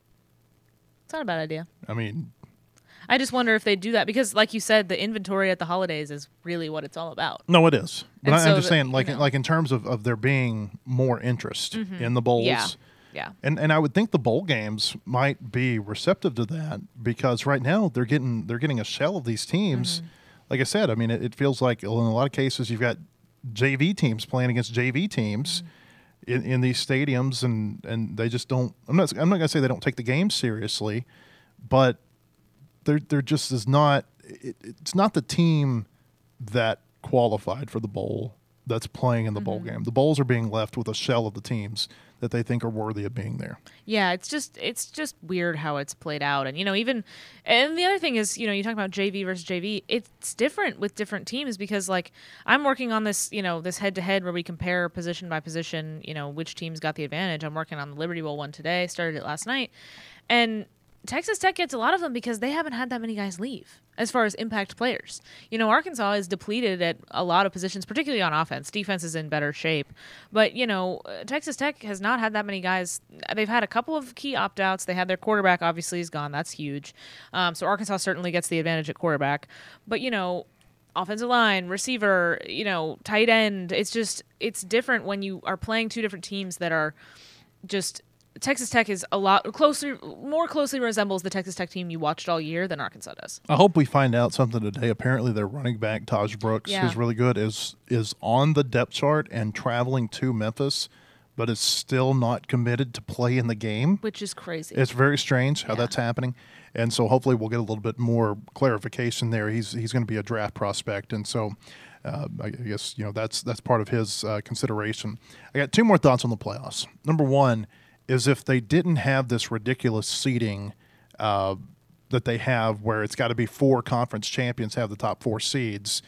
It's not a bad idea. I mean, I just wonder if they do that because, like you said, the inventory at the holidays is really what it's all about. no, it is. But And I, so I'm just the- saying, you like, know. like in terms of, of there being more interest in the bowls. Yeah. Yeah. And and I would think the bowl games might be receptive to that because right now they're getting they're getting a shell of these teams. Mm-hmm. Like I said, I mean, it, it feels like in a lot of cases you've got J V teams playing against J V teams Mm-hmm. in, in these stadiums, and, and they just don't. I'm not I'm not gonna say they don't take the game seriously, but there there just is not. It, it's not the team that qualified for the bowl that's playing in the bowl game. The bowls are being left with a shell of the teams that they think are worthy of being there. Yeah, it's just it's just weird how it's played out, and you know even, and the other thing is, you know, you talk about J V versus J V. It's different with different teams because like I'm working on this, you know, this head to head where we compare position by position, you know, which teams got the advantage. I'm working on the Liberty Bowl one today. Started it last night, and Texas Tech gets a lot of them because they haven't had that many guys leave as far as impact players. You know, Arkansas is depleted at a lot of positions, particularly on offense. Defense is in better shape. But, you know, uh, Texas Tech has not had that many guys. They've had a couple of key opt-outs. They had their quarterback, obviously, is gone. That's huge. Um, so Arkansas certainly gets the advantage at quarterback. But, you know, offensive line, receiver, you know, tight end, it's just, it's different when you are playing two different teams that are just... Texas Tech is a lot closer, more closely resembles the Texas Tech team you watched all year than Arkansas does. I hope we find out something today. Apparently, their running back Taj Brooks, Yeah. who's really good, is is on the depth chart and traveling to Memphis, but is still not committed to play in the game. Which is crazy. It's very strange how Yeah. that's happening, and so hopefully we'll get a little bit more clarification there. He's he's going to be a draft prospect, and so uh, I guess you know that's that's part of his uh, consideration. I got two more thoughts on the playoffs. Number one is if they didn't have this ridiculous seeding uh, that they have, where it's got to be four conference champions have the top four seeds,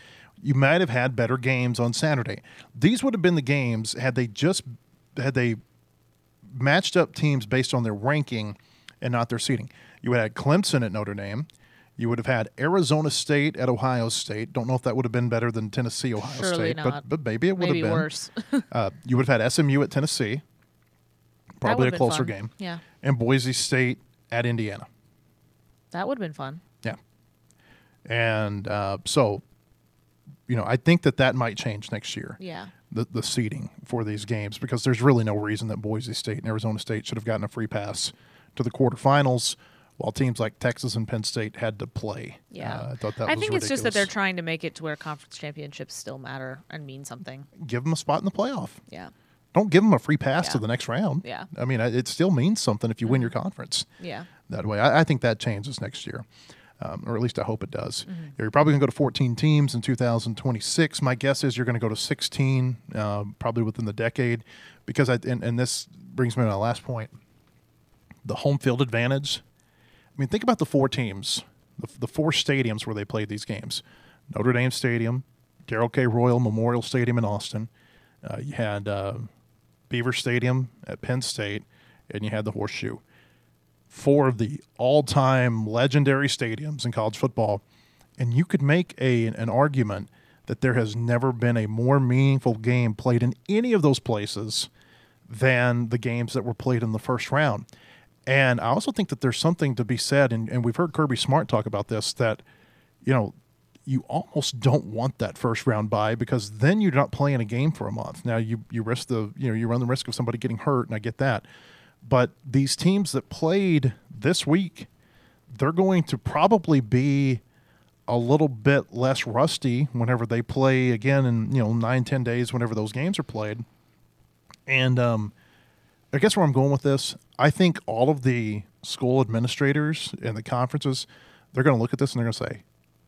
you might have had better games on Saturday. These would have been the games had they just had they matched up teams based on their ranking and not their seeding. You would have had Clemson at Notre Dame. You would have had Arizona State at Ohio State. Don't know if that would have been better than Tennessee, Ohio Surely State, not. but but maybe it would Maybe have been worse. uh, you would have had S M U at Tennessee, probably a would've been closer fun. game, Yeah, and Boise State at Indiana. that would have been fun. Yeah, and uh, so you know I think that that might change next year. Yeah. The, the seeding for these games, because there's really no reason that Boise State and Arizona State should have gotten a free pass to the quarterfinals, while teams like Texas and Penn State had to play. Yeah. Uh, I thought that I was think it's just that they're ridiculous. trying to make it to where conference championships still matter and mean something. Give them a spot in the playoff. Yeah. Don't give them a free pass to Yeah. the next round. Yeah. I mean, it still means something if you win your conference Yeah. that way. I, I think that changes next year, um, or at least I hope it does. Mm-hmm. You're probably going to go to fourteen teams in two thousand twenty-six. My guess is you're going to go to sixteen, uh, probably within the decade, because I and, and this brings me to my last point: the home field advantage. I mean, think about the four teams, the, the four stadiums where they played these games: Notre Dame Stadium, Darrell K. Royal Memorial Stadium in Austin. Uh, you had uh, Beaver Stadium at Penn State, and you had the Horseshoe. Four of the all-time legendary stadiums in college football, and you could make a an argument that there has never been a more meaningful game played in any of those places than the games that were played in the first round. And I also think that there's something to be said, and, and we've heard Kirby Smart talk about this, that, you know, you almost don't want that first round bye, because then you're not playing a game for a month. Now you you risk the you know you run the risk of somebody getting hurt, and I get that. But these teams that played this week, they're going to probably be a little bit less rusty whenever they play again in, you know, nine, ten days, whenever those games are played. And um, I guess where I'm going with this, I think all of the school administrators and the conferences, they're going to look at this and they're going to say,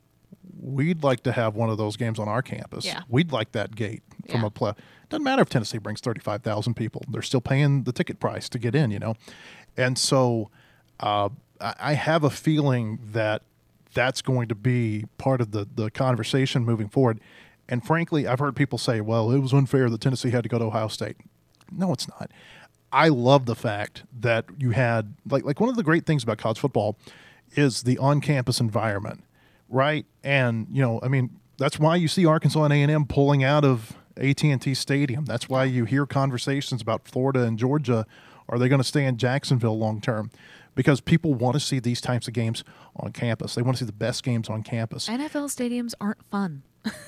we'd like to have one of those games on our campus. Yeah. We'd like that gate from Yeah. a play. Doesn't matter if Tennessee brings thirty-five thousand people. They're still paying the ticket price to get in, you know. And so uh, I I have a feeling that that's going to be part of the, the conversation moving forward. And frankly, I've heard people say, well, it was unfair that Tennessee had to go to Ohio State. No, it's not. I love the fact that you had, like, like one of the great things about college football is the on-campus environment, right? And, you know, I mean, that's why you see Arkansas and A and M pulling out of A T and T Stadium. That's why you hear conversations about Florida and Georgia. Are they going to stay in Jacksonville long term? Because people want to see these types of games on campus. They want to see the best games on campus. N F L stadiums aren't fun.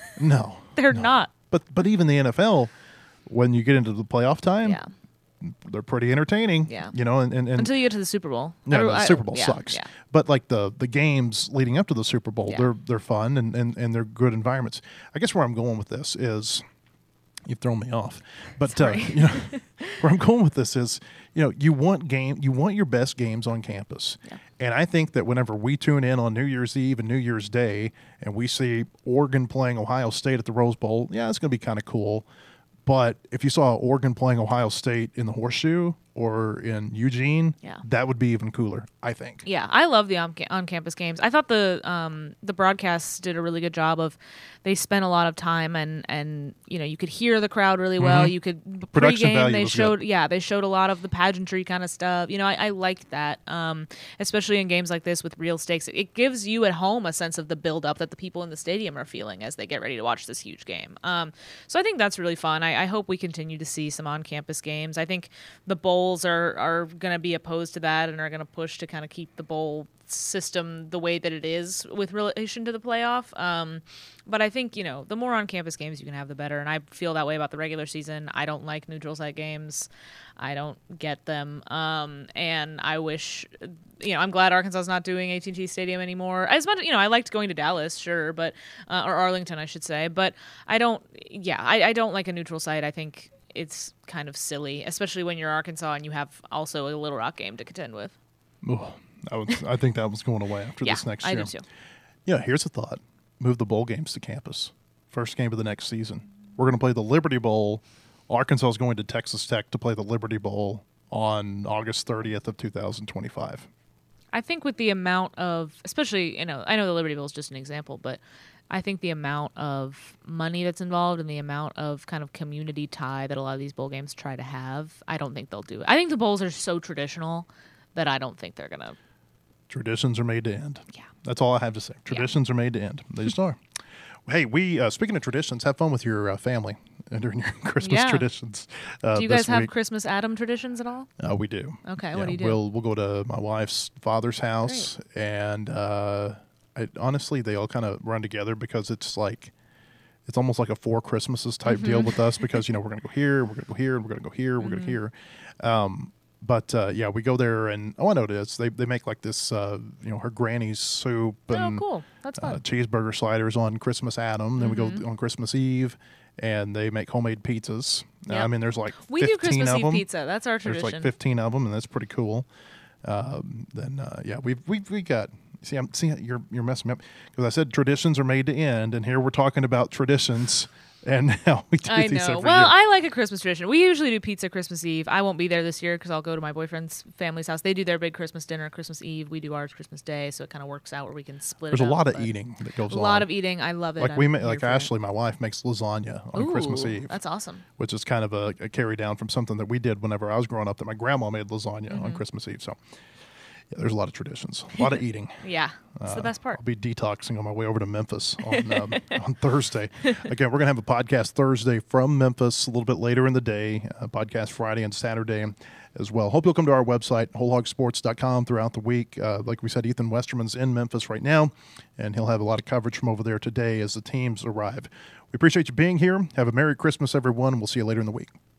No, They're no. not. But but even the N F L, when you get into the playoff time, Yeah. they're pretty entertaining. Yeah. You know, and, and, and Until you get to the Super Bowl. no, I- no, the I- Super Bowl yeah, sucks. Yeah. But like the the games leading up to the Super Bowl, Yeah. they're they're fun and, and, and they're good environments. I guess where I'm going with this is, you've thrown me off. But uh, Sorry. you know, where I'm going with this is, you know, you want game, you want your best games on campus. Yeah. And I think that whenever we tune in on New Year's Eve and New Year's Day, and we see Oregon playing Ohio State at the Rose Bowl, yeah, it's going to be kind of cool. But if you saw Oregon playing Ohio State in the Horseshoe or in Eugene, Yeah. that would be even cooler, I think. Yeah, I love the on- on-campus games. I thought the um, the broadcasts did a really good job of. They spent a lot of time, and, and you know you could hear the crowd really well. You could Production pregame. value They was showed good. yeah they showed a lot of the pageantry kind of stuff. You know I, I liked that, um, especially in games like this with real stakes. It gives you at home a sense of the build up that the people in the stadium are feeling as they get ready to watch this huge game. Um, so I think that's really fun. I, I hope we continue to see some on-campus games. I think the bowls are are going to be opposed to that and are going to push to kind of keep the bowl system the way that it is with relation to the playoff. Um, but I think, you know, the more on-campus games you can have, the better. And I feel that way about the regular season. I don't like neutral site games. I don't get them. Um, and I wish, you know, I'm glad Arkansas is not doing A T and T Stadium anymore. As much, you know, I liked going to Dallas, sure, but uh, or Arlington, I should say. But I don't, yeah, I, I don't like a neutral site. I think it's kind of silly, especially when you're Arkansas and you have also a Little Rock game to contend with. Oh, I, would, I think that was going away after Yeah, this next I year. do too. Yeah, here's a thought. Move the bowl games to campus. First game of the next season. We're going to play the Liberty Bowl. Arkansas is going to Texas Tech to play the Liberty Bowl on August thirtieth of two thousand twenty-five. I think with the amount of, especially, you know, I know the Liberty Bowl is just an example, but I think the amount of money that's involved and the amount of kind of community tie that a lot of these bowl games try to have, I don't think they'll do it. I think the bowls are so traditional that I don't think they're going to. Traditions are made to end. Yeah. That's all I have to say. Traditions yeah. are made to end. They just are. Hey, we uh, speaking of traditions, have fun with your uh, family during your Christmas yeah. traditions. Uh, do you guys have week. Christmas Adam traditions at all? Uh, we do. Okay, yeah, what do you do? We'll we'll go to my wife's father's house, Great. and uh, I, honestly, they all kind of run together because it's like it's almost like a four Christmases type mm-hmm. deal with us because you know we're gonna go here, we're gonna go here, we're gonna go here, we're mm-hmm. gonna here. Um, But, uh, yeah, we go there, and oh, I know it is. They they make, like, this, uh, you know, her granny's soup and oh, cool. That's fun. Uh, cheeseburger sliders on Christmas Adam. Then mm-hmm. we go on Christmas Eve, and they make homemade pizzas. Yep. Uh, I mean, there's, like, we fifteen do Christmas of Eve them. pizza. That's our tradition. There's, like, fifteen of them, and that's pretty cool. Um, then, uh, yeah, we've, we've we got – see, I'm see, you're, you're messing me up because I said traditions are made to end, and here we're talking about traditions – and now we do I these know. every Well, year. I like a Christmas tradition. We usually do pizza Christmas Eve. I won't be there this year because I'll go to my boyfriend's family's house. They do their big Christmas dinner Christmas Eve. We do ours Christmas Day, so it kind of works out where we can split There's it a up, lot of but eating that goes A on. lot of eating. I love it. Like we I'm ma- here like for it. Ashley, my wife, makes lasagna on Ooh, Christmas Eve. That's awesome. Which is kind of a, a carry down from something that we did whenever I was growing up. That my grandma made lasagna Mm-hmm. on Christmas Eve. So yeah, there's a lot of traditions, a lot of eating. Yeah, that's the best part. I'll be detoxing on my way over to Memphis on um, on Thursday. Again, we're gonna have a podcast Thursday from Memphis a little bit later in the day. A podcast Friday and Saturday as well. Hope you'll come to our website whole hog sports dot com throughout the week. Uh, like we said, Ethan Westerman's in Memphis right now, and he'll have a lot of coverage from over there today as the teams arrive. We appreciate you being here. Have a Merry Christmas, everyone. We'll see you later in the week.